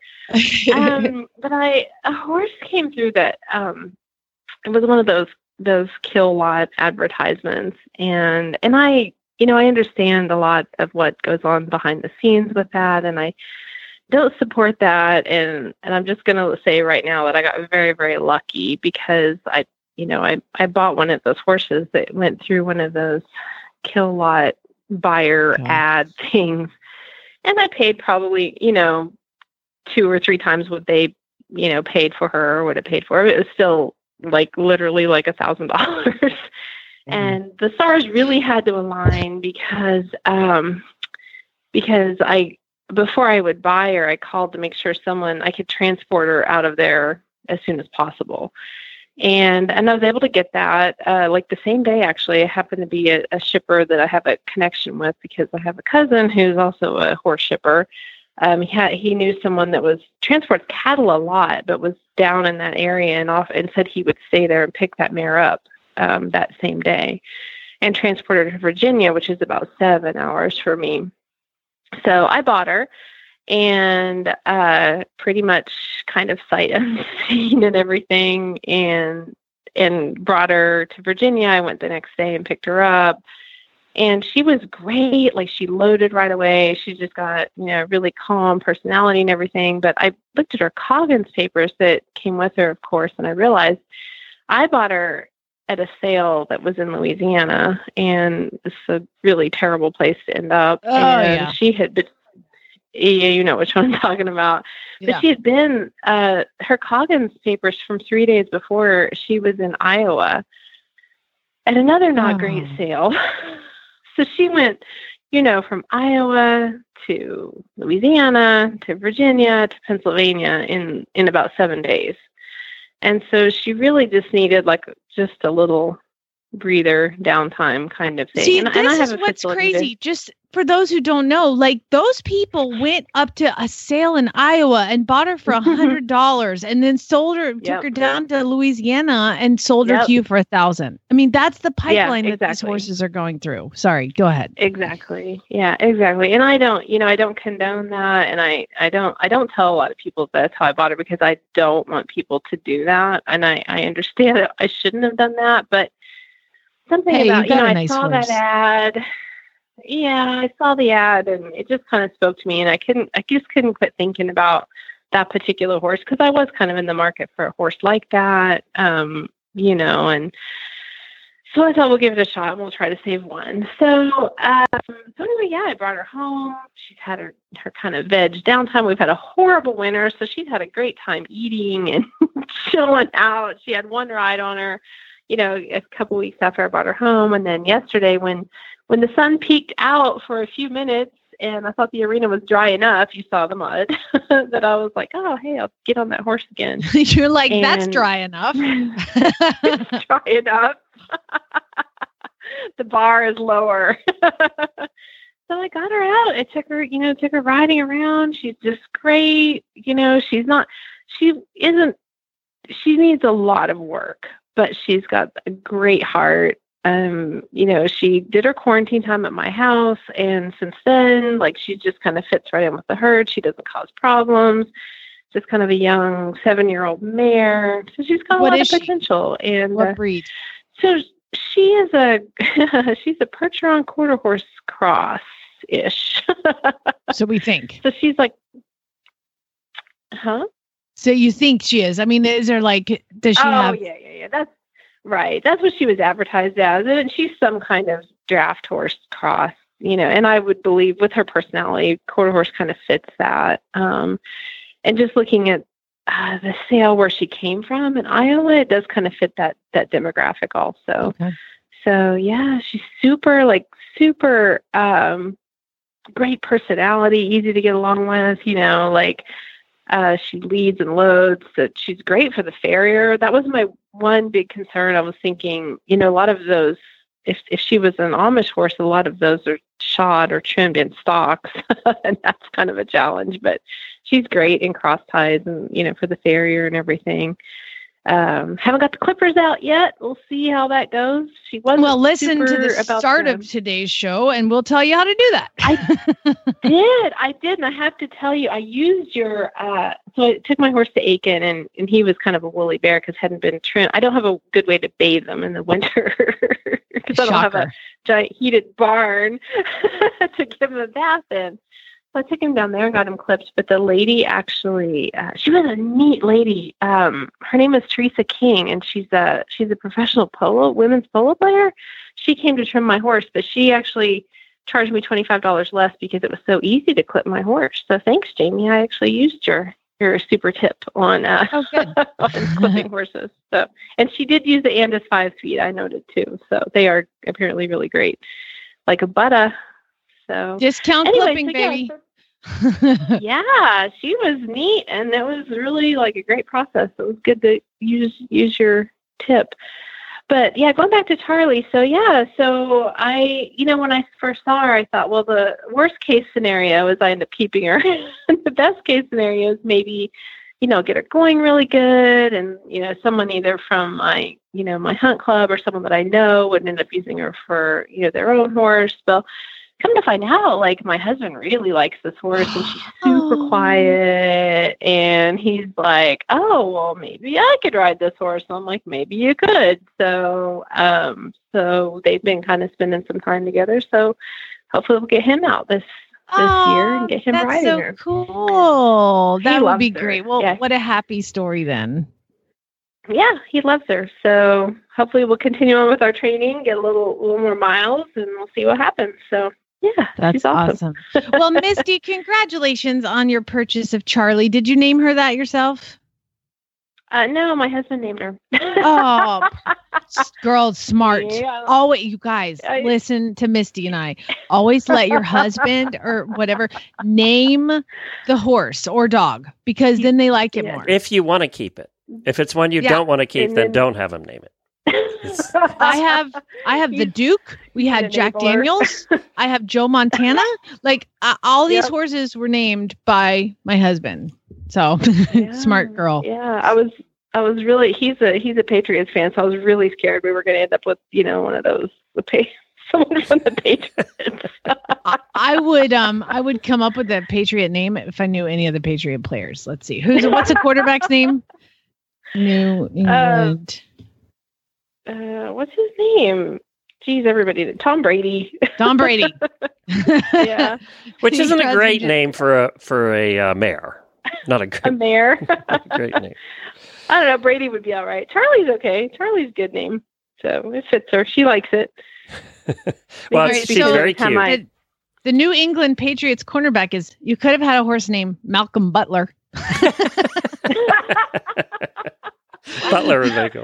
Um, but I, a horse came through that, um, it was one of those those kill lot advertisements. And, and I, you know, I understand a lot of what goes on behind the scenes with that. And I don't support that. And, and I'm just going to say right now that I got very, very lucky because I, you know, I, I bought one of those horses that went through one of those kill lot buyer Okay. ad things. And I paid probably, you know, two or three times what they, you know, paid for her or what it paid for. It was still like literally like a thousand dollars. And the stars really had to align because, um, because I, before I would buy her, I called to make sure someone, I could transport her out of there as soon as possible. And, and I was able to get that, uh, like the same day, actually. It happened to be a, a shipper that I have a connection with because I have a cousin who's also a horse shipper. Um, he had, he knew someone that was transports cattle a lot, but was down in that area and off and said he would stay there and pick that mare up um, that same day and transport her to Virginia, which is about seven hours for me. So I bought her and uh, pretty much kind of sight unseen and everything, and and brought her to Virginia. I went the next day and picked her up. And she was great. Like, she loaded right away. She just got, you know, really calm personality and everything. But I looked at her Coggins papers that came with her, of course, and I realized I bought her at a sale that was in Louisiana, and it's a really terrible place to end up. Oh, and yeah. she had been, yeah, you know which one I'm talking about. But Yeah. she had been, uh, her Coggins papers from three days before, she was in Iowa at another not Oh. great sale. So she went, you know, from Iowa to Louisiana to Virginia to Pennsylvania in, in about seven days. And so she really just needed like just a little breather, downtime kind of thing. See, and, this and I have is a what's facilitator. crazy. Just for those who don't know, like those people went up to a sale in Iowa and bought her for a hundred dollars, and then sold her, took Yep. her down to Louisiana and sold her Yep. to you for a thousand. I mean, that's the pipeline that these exactly. horses are going through. Sorry, go ahead. Exactly. Yeah, exactly. And I don't, you know, I don't condone that. And I, I don't, I don't tell a lot of people that's how I bought her because I don't want people to do that. And I, I understand that I shouldn't have done that, but something Hey, you about, you, got know, a I nice saw horse. that ad. Yeah, I saw the ad and it just kind of spoke to me, and I couldn't, I just couldn't quit thinking about that particular horse because I was kind of in the market for a horse like that, um, you know, and so I thought we'll give it a shot and we'll try to save one. So, um, so anyway, yeah, I brought her home. She's had her, her kind of veg downtime. We've had a horrible winter, so she's had a great time eating and chilling out. She had one ride on her, you know, a couple weeks after I brought her home. And then yesterday when, when the sun peeked out for a few minutes and I thought the arena was dry enough. You saw the mud that I was like, oh, hey, I'll get on that horse again. You're like, And- that's dry enough. It's dry enough. The bar is lower. So I got her out. I took her, you know, took her riding around. She's just great. You know, she's not, she isn't, she needs a lot of work, but she's got a great heart. Um, you know, she did her quarantine time at my house. And since then, like, she just kind of fits right in with the herd. She doesn't cause problems. Just kind of a young seven-year-old mare. So she's got a What lot is of she? potential. And What uh, breed? so she is a, she's a Percheron quarter horse cross-ish. So we think. So she's like, huh? So you think she is? I mean, is there like, does she oh, have? yeah, yeah, yeah. That's right. That's what she was advertised as. And she's some kind of draft horse cross, you know, and I would believe with her personality, quarter horse kind of fits that. Um, and just looking at uh, the sale where she came from in Iowa, it does kind of fit that, that demographic also. Okay. So yeah, she's super, like super, um, great personality, easy to get along with, you know, like, Uh, she leads and loads. So she's great for the farrier. That was my one big concern. I was thinking, you know, a lot of those, if if she was an Amish horse, a lot of those are shod or trimmed in stocks, and that's kind of a challenge. But she's great in cross ties and, you know, for the farrier and everything. Um, haven't got the clippers out yet. We'll see how that goes. She wasn't Well, listen to super the about start them. of today's show, and we'll tell you how to do that. I did. I did. And I have to tell you, I used your, uh, so I took my horse to Aiken, and, and he was kind of a woolly bear because hadn't been trimmed. I don't have a good way to bathe them in the winter because I don't have a Shocker. giant heated barn to give him a bath in. So I took him down there and got him clipped. But the lady actually, uh, she was a neat lady. Um, her name is Teresa King, and she's a she's a professional polo women's polo player. She came to trim my horse, but she actually charged me twenty-five dollars less because it was so easy to clip my horse. So thanks, Jamie. I actually used your your super tip on uh, Oh, good. on clipping horses. So, and she did use the Andis five speed. I noted too. So they are apparently really great, like a butter. So Discount Anyway, clipping, so yeah, baby. so- yeah, she was neat, and it was really like a great process. It was good to use use your tip. But yeah, going back to Charlie. So yeah, so I, you know, when I first saw her, I thought, well, the worst case scenario is I end up keeping her. The best case scenario is maybe, you know, get her going really good, and you know, someone either from my, you know, my hunt club or someone that I know would end up using her for, you know, their own horse. Well, come to find out, like, my husband really likes this horse, and she's super Oh. quiet. And he's like, oh, well, maybe I could ride this horse. And I'm like, maybe you could. So, um, so they've been kind of spending some time together. So hopefully we'll get him out this this year and get him that's riding so her. cool. He That would loves be her. great. Well, Yeah. what a happy story then. Yeah, he loves her. So hopefully we'll continue on with our training, get a little, little more miles, and we'll see what happens. So yeah, That's she's awesome. awesome. Well, Misty, congratulations on your purchase of Charlie. Did you name her that yourself? Uh, no, my husband named her. Oh, girl, smart. Yeah. Always, you guys, I- listen to Misty and I. Always let your husband or whatever name the horse or dog, because then they like it Yeah. more. If you want to keep it. If it's one you Yeah. don't want to keep, And then then- don't have him name it. It's- I have, I have the He's Duke. We had an Jack enabler. Daniels. I have Joe Montana. Like uh, all these Yep. horses were named by my husband. So Yeah. smart girl. Yeah, I was I was really he's a he's a Patriots fan, so I was really scared we were going to end up with, you know, one of those the pay someone from the Patriots. I, I would um I would come up with a Patriot name if I knew any of the Patriot players. Let's see. Who's what's a quarterback's name? New England. uh, what's his name? Geez, everybody. Tom Brady. Tom Brady. Yeah, which He isn't a doesn't great just- name for a for a uh, mare. Not a a great, mayor. great name. I don't know. Brady would be all right. Charlie's okay. Charlie's a good name, so it fits her. She likes it. Well, Right, she's so- very Time cute. I- The, the New England Patriots cornerback is you could have had a horse named Malcolm Butler. Butler would make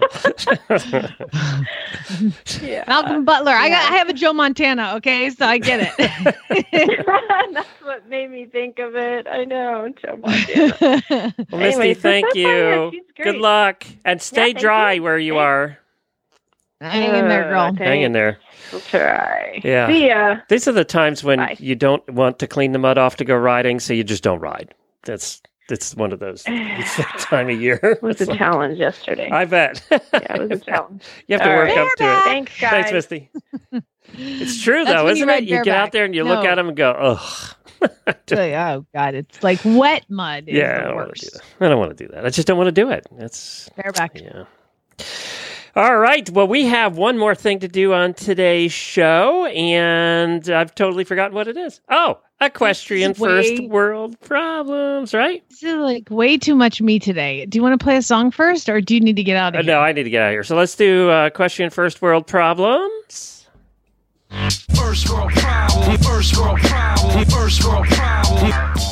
Yeah. Malcolm Butler. I got. I have a Joe Montana. Okay, so I get it. That's what made me think of it. I know, Joe Montana. Well, Misty, Anyways, thank that's fine. you. She's great. Good luck. And stay thank dry you. where you Thanks. are. Hang in there, girl. Uh, Hang in there. We'll try. Yeah. See ya. These are the times when Bye. you don't want to clean the mud off to go riding, so you just don't ride. That's that's one of those. It's that time of year. It was a So- challenge yesterday. I bet. yeah, it was a challenge. You have to All work right. up to it. Thanks, guys. Thanks, Misty. It's true, That's though, when isn't you it? ride You get bareback. out there and you look No. at them and go, ugh. Like, oh God, it's like wet mud. Is Yeah, I the don't want to do worst. that. I don't want to do that. I just don't want to do it. It's Bareback. yeah. All right. Well, we have one more thing to do on today's show, and I've totally forgotten what it is. Oh, equestrian This is way- first world problems, right? This is like way too much me today. Do you want to play a song first, or do you need to get out Uh, of here? no, I need to get out of here. So let's do uh, equestrian first world problems. First world problem, first world problem, first world problem.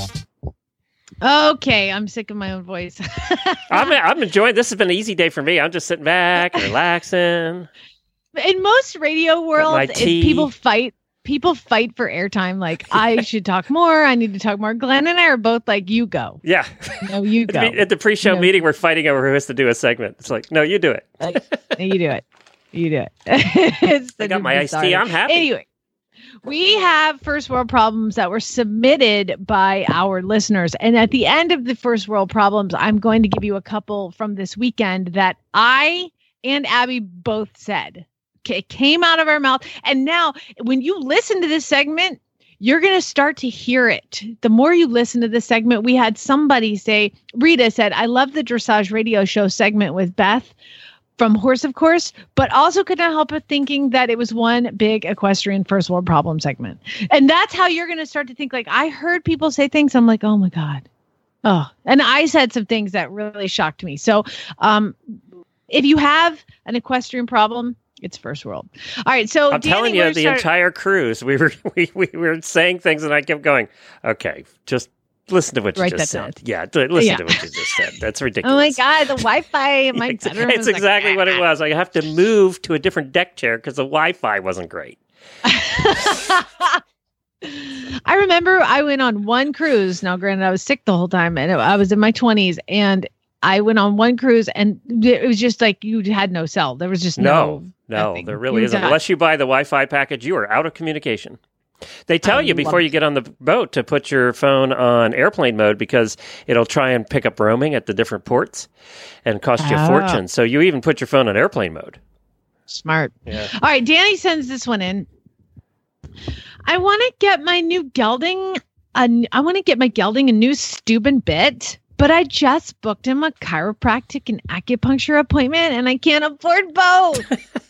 Okay, I'm sick of my own voice. I'm I'm enjoying. This has been an easy day for me. I'm just sitting back, relaxing. In most radio my worlds, if tea. people fight. People fight for airtime. Like, I should talk more. I need to talk more. Glenn and I are both like, you go. Yeah. No, you At the go. me- At the pre-show No. meeting, we're fighting over who has to do a segment. It's like, no, you do it. Like, you do it. You do it. It's I such got a my iced tea. bizarre- I'm happy. Anyway, we have first world problems that were submitted by our listeners. And at the end of the first world problems, I'm going to give you a couple from this weekend that I and Abby both said. It came out of our mouth. And now when you listen to this segment, you're going to start to hear it. The more you listen to this segment, we had somebody say, Rita said, I love the dressage radio show segment with Beth from Horse of Course, but also could not help but thinking that it was one big equestrian first world problem segment. And that's how you're going to start to think, like, I heard people say things. I'm like, oh my God. Oh, and I said some things that really shocked me. So um, if you have an equestrian problem, it's first world. All right. So I'm Danny, telling we're you, the start- entire cruise, we were we, we were saying things, and I kept going, okay, just listen to what you Write just that said. Yeah, d- listen Yeah. to what you just said. That's Oh ridiculous. my God, the Wi-Fi in my It's, bedroom. it's is like, exactly what it was. I have to move to a different deck chair because the Wi-Fi wasn't great. I remember I went on one cruise. Now, granted, I was sick the whole time, and I was in my twenties, and I went on one cruise, and it was just like you had no cell. There was just No, no. no, nothing. there really You isn't. died. Unless you buy the Wi-Fi package, you are out of communication. They tell I you before love you get on the boat to put your phone on airplane mode because it'll try and pick up roaming at the different ports and cost you a Oh. fortune. So you even put your phone on airplane mode. Smart. Yeah. All right, Danny sends this one in. I want to get my new gelding. A, I want to get my gelding a new Steuben bit, but I just booked him a chiropractic and acupuncture appointment, and I can't afford both.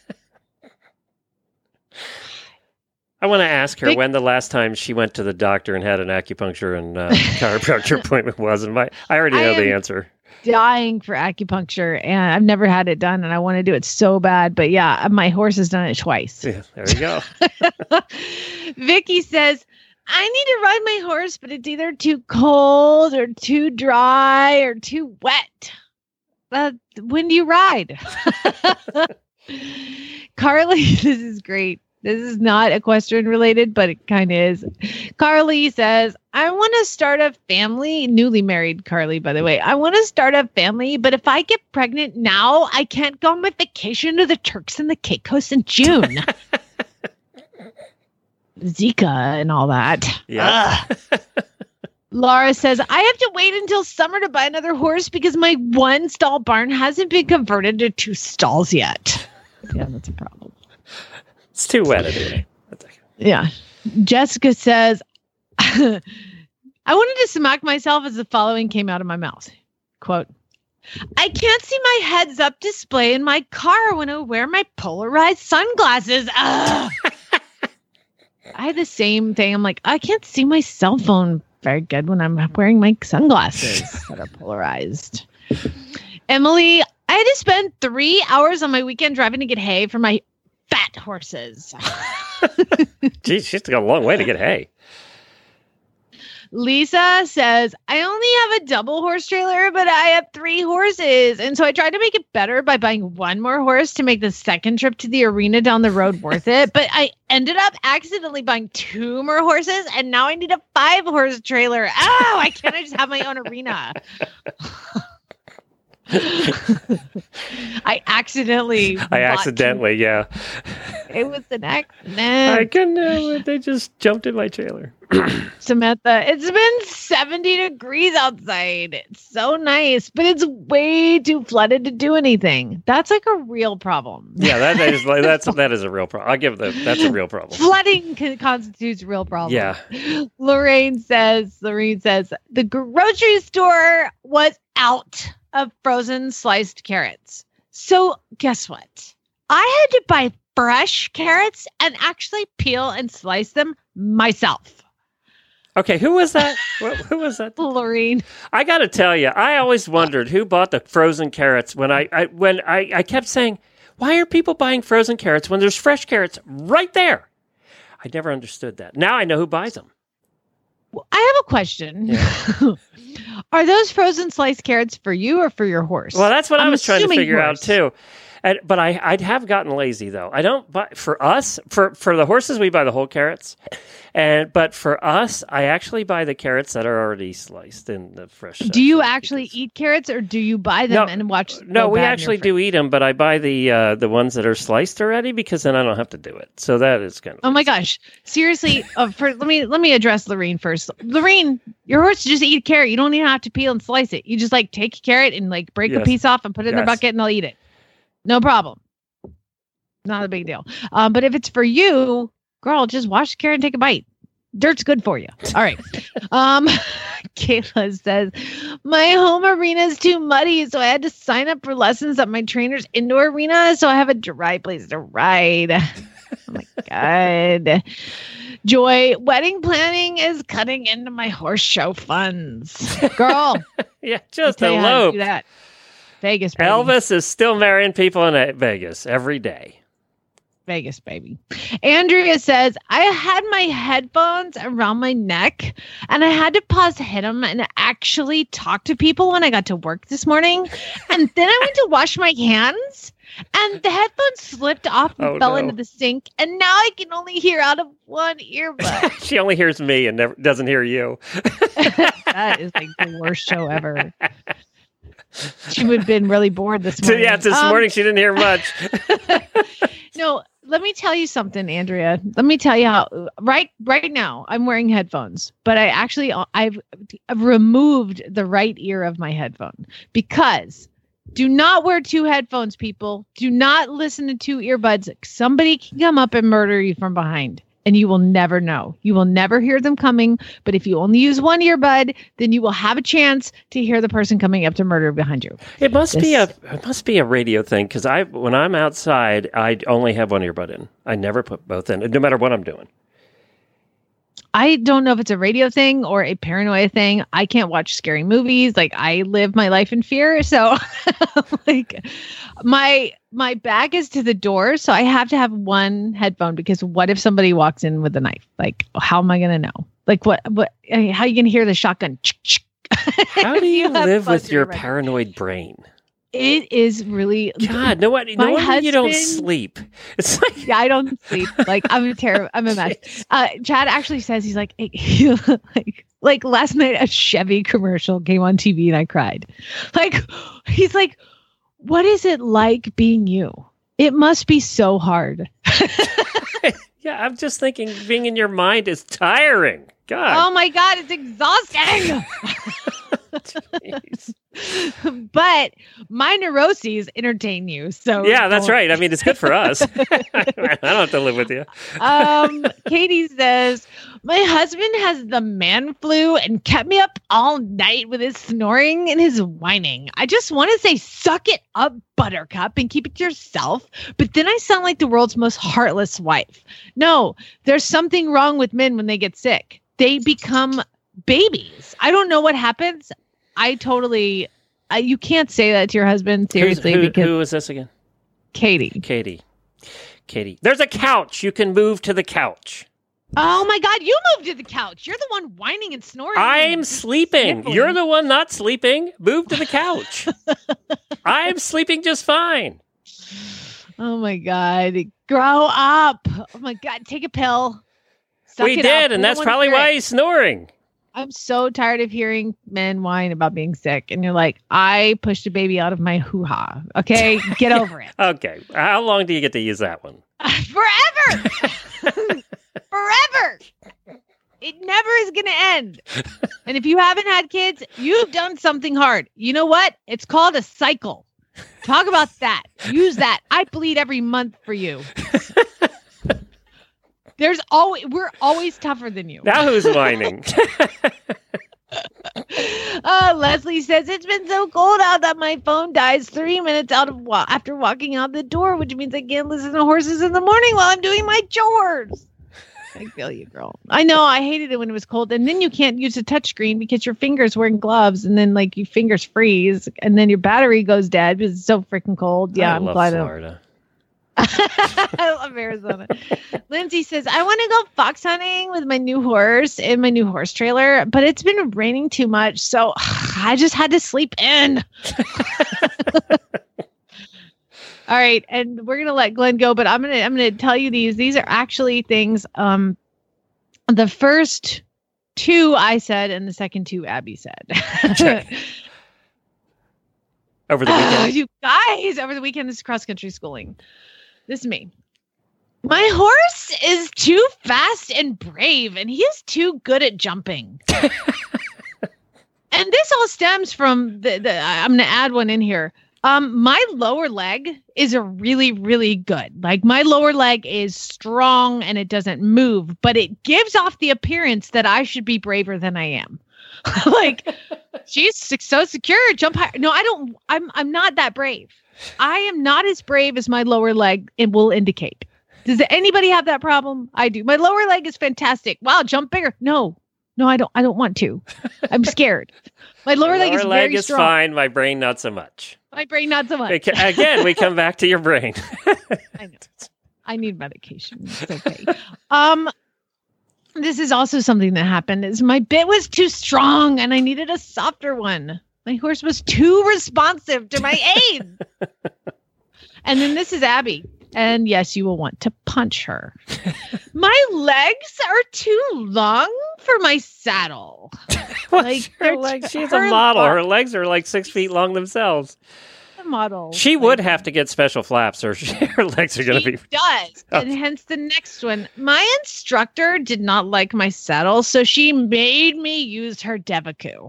I want to ask her Big- when the last time she went to the doctor and had an acupuncture and uh, chiropractor appointment was. And my, I already I know the am- answer. Dying for acupuncture, and I've never had it done, and I want to do it so bad. But yeah, my horse has done it twice. Yeah, there you go. Vicky says, I need to ride my horse, but it's either too cold or too dry or too wet. Uh, when do you ride? Carly, this is great. This is not equestrian related, but it kind of is. Carly says, I want to start a family, newly married Carly, by the way. I want to start a family, but if I get pregnant now, I can't go on my vacation to the Turks and the Caicos in June. Zika and all that. Yeah. Laura says, I have to wait until summer to buy another horse because my one stall barn hasn't been converted to two stalls yet. Yeah, that's a problem. It's too wet anyway. Yeah. Jessica says, I wanted to smack myself as the following came out of my mouth. Quote, I can't see my heads up display in my car when I wear my polarized sunglasses. Ugh. I had the same thing. I'm like, I can't see my cell phone very good when I'm wearing my sunglasses that are polarized. Emily, I had to spend three hours on my weekend driving to get hay for my fat horses. Geez, she's got a long way to get hay. Lisa says, I only have a double horse trailer, but I have three horses. And so I tried to make it better by buying one more horse to make the second trip to the arena down the road worth it. But I ended up accidentally buying two more horses, and now I need a five horse trailer. Oh, why can't I just have my own arena? I accidentally. I accidentally, two. yeah. It was an accident. I couldn't know it. They just jumped in my trailer. Samantha, it's been seventy degrees outside. It's so nice, but it's way too flooded to do anything. That's like a real problem. Yeah, that is like that's that is a real problem. I'll give the that's a real problem. Flooding con- constitutes a real problem. Yeah. Lorraine says. Lorraine says the grocery store was out of frozen sliced carrots. So guess what? I had to buy fresh carrots and actually peel and slice them myself. Okay, who was that? Who was that? Lorraine. I got to tell you, I always wondered who bought the frozen carrots when I, I when I, I kept saying, why are people buying frozen carrots when there's fresh carrots right there? I never understood that. Now I know who buys them. Well, I have a question. Yeah. Are those frozen sliced carrots for you or for your horse? Well, that's what I'm I was trying to figure horse. out too. And, but I, I'd have gotten lazy though. I don't buy for us for for the horses. We buy the whole carrots, and but for us, I actually buy the carrots that are already sliced in the fresh. Do you actually because... eat carrots, or do you buy them no, and watch? No, we actually do eat them, but I buy the uh, the ones that are sliced already because then I don't have to do it. So that is kind of. Oh my gosh! Seriously, uh, for, let me let me address Lorraine first. Lorraine, your horse just eat a carrot. You don't even have to peel and slice it. You just like take a carrot and like break yes. a piece off and put it in yes. the bucket and they'll eat it. No problem. Not a big deal. Um, but if it's for you, girl, just wash the carrot and take a bite. Dirt's good for you. All right. um, Kayla says, my home arena is too muddy, so I had to sign up for lessons at my trainer's indoor arena, so I have a dry place to ride. Oh my God. Joy, wedding planning is cutting into my horse show funds. Girl. Yeah, just elope. That. Vegas, baby. Elvis is still marrying people in Vegas every day. Vegas, baby. Andrea says, I had my headphones around my neck and I had to pause hit them and actually talk to people when I got to work this morning. And then I went to wash my hands and the headphones slipped off and oh, fell no. into the sink. And now I can only hear out of one earbud. She only hears me and never doesn't hear you. That is like the worst show ever. She would have been really bored this morning. Yeah, this um, morning she didn't hear much. No, let me tell you something, Andrea. Let me tell you how. Right, right now, I'm wearing headphones, but I actually I've, I've removed the right ear of my headphone because do not wear two headphones, people. Do not listen to two earbuds. Somebody can come up and murder you from behind. And you will never know. You will never hear them coming. But if you only use one earbud, then you will have a chance to hear the person coming up to murder behind you. It must this, be a it must be a radio thing because I when I'm outside, I only have one earbud in. I never put both in, no matter what I'm doing. I don't know if it's a radio thing or a paranoia thing. I can't watch scary movies. Like I live my life in fear. So like my my back is to the door. So I have to have one headphone because what if somebody walks in with a knife? Like, how am I going to know? Like what, what, I mean, how are you going to hear the shotgun? How do you, you live with your right paranoid now? Brain? It is really God. No wonder, no wonder husband, you don't sleep. It's like yeah, I don't sleep. Like I'm a terrible. I'm a mess. Uh, Chad actually says he's like, like, like last night a Chevy commercial came on T V and I cried. Like he's like, what is it like being you? It must be so hard. Yeah, I'm just thinking being in your mind is tiring. God. Oh my God, it's exhausting. But my neuroses entertain you. So yeah, that's right. I mean, it's good for us. I don't have to live with you. um, Katie says, my husband has the man flu and kept me up all night with his snoring and his whining. I just want to say, suck it up, Buttercup, and keep it to yourself. But then I sound like the world's most heartless wife. No, there's something wrong with men when they get sick. They become babies. I don't know what happens. I totally, uh, you can't say that to your husband, seriously. Who, because who is this again? Katie. Katie. Katie. There's a couch. You can move to the couch. Oh my God, you moved to the couch. You're the one whining and snoring. I'm and sleeping. sniffling. You're the one not sleeping. Move to the couch. I'm sleeping just fine. Oh my God. Grow up. Oh my God. Take a pill. Suck we it did, up. and We that's don't probably wanna hear why it. he's snoring. I'm so tired of hearing men whine about being sick. And you're like, I pushed a baby out of my hoo-ha. Okay? Get over it. Okay. How long do you get to use that one? Forever. Forever. It never is going to end. And if you haven't had kids, you've done something hard. You know what? It's called a cycle. Talk about that. Use that. I bleed every month for you. There's always we're always tougher than you. Now who's whining? uh, Leslie says it's been so cold out that my phone dies three minutes out of wa- after walking out the door, which means I can't listen to horses in the morning while I'm doing my chores. I feel you, girl. I know. I hated it when it was cold, and then you can't use a touchscreen because your fingers wearing gloves, and then like your fingers freeze, and then your battery goes dead because it's so freaking cold. Yeah, I I'm love glad. Florida. I love Arizona. Lindsay says, I want to go fox hunting with my new horse in my new horse trailer, but it's been raining too much, so I just had to sleep in. All right, and we're gonna let Glenn go, but I'm gonna I'm gonna tell you these. These are actually things. Um, the first two I said, and the second two Abby said. Over the weekend. Uh, you guys, over the weekend, this is cross country schooling. This is me. My horse is too fast and brave, and he is too good at jumping. And this all stems from the, the I'm going to add one in here. Um, my lower leg is a really, really good. Like my lower leg is strong and it doesn't move, but it gives off the appearance that I should be braver than I am. Like she's so secure. Jump high. No, I don't. I'm I'm not that brave. I am not as brave as my lower leg. It will indicate. Does anybody have that problem? I do. My lower leg is fantastic. Wow, jump bigger. No, no, I don't. I don't want to. I'm scared. My lower, lower leg is leg very is strong. fine. My brain not so much. My brain not so much. Okay, again, we come back to your brain. I know. I need medication. It's okay. Um. This is also something that happened is my bit was too strong and I needed a softer one. My horse was too responsive to my aid. And then this is Abby. And yes, you will want to punch her. My legs are too long for my saddle. Like her legs, she's a model. Her legs are like six feet long themselves. Model. She would have to get special flaps or she, her legs are going to be. Does. And hence the next one. My instructor did not like my saddle, so she made me use her Devaku.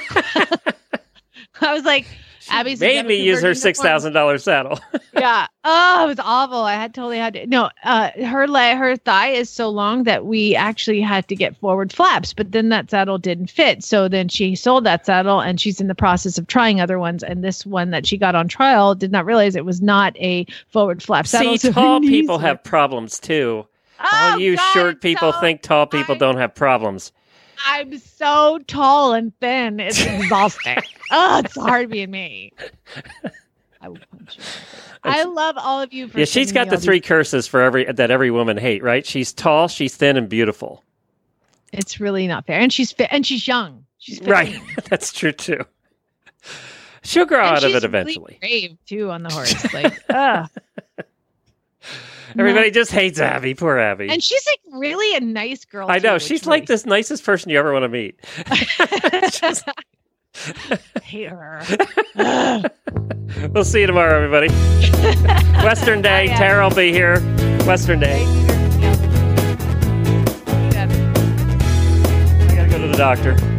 I was like, Abby's made me use her six thousand dollars saddle. Yeah. Oh, it was awful. I had totally had to. No, uh, her leg, her thigh is so long that we actually had to get forward flaps, but then that saddle didn't fit. So then she sold that saddle and she's in the process of trying other ones. And this one that she got on trial did not realize it was not a forward flap saddle. See, so tall people are... have problems too. Oh, All you God, short people so think tall people I... don't have problems. I'm so tall and thin. It's exhausting. Oh, it's hard being me. I will punch you. I love all of you for Yeah, she's got the three these... curses for every that every woman hate, right? She's tall, she's thin, and beautiful. It's really not fair. And she's fit and she's young. She's fifteen. Right. That's true too. She'll grow and out of she's it eventually. Really brave too on the horse. Like, ugh. Everybody just hates Abby. Poor Abby. And she's like really a nice girl. I know. Too, she's like the nicest person you ever want to meet. just... hate her. We'll see you tomorrow, everybody. Western Day. Yeah. Tara will be here. Western Day. I gotta go to the doctor.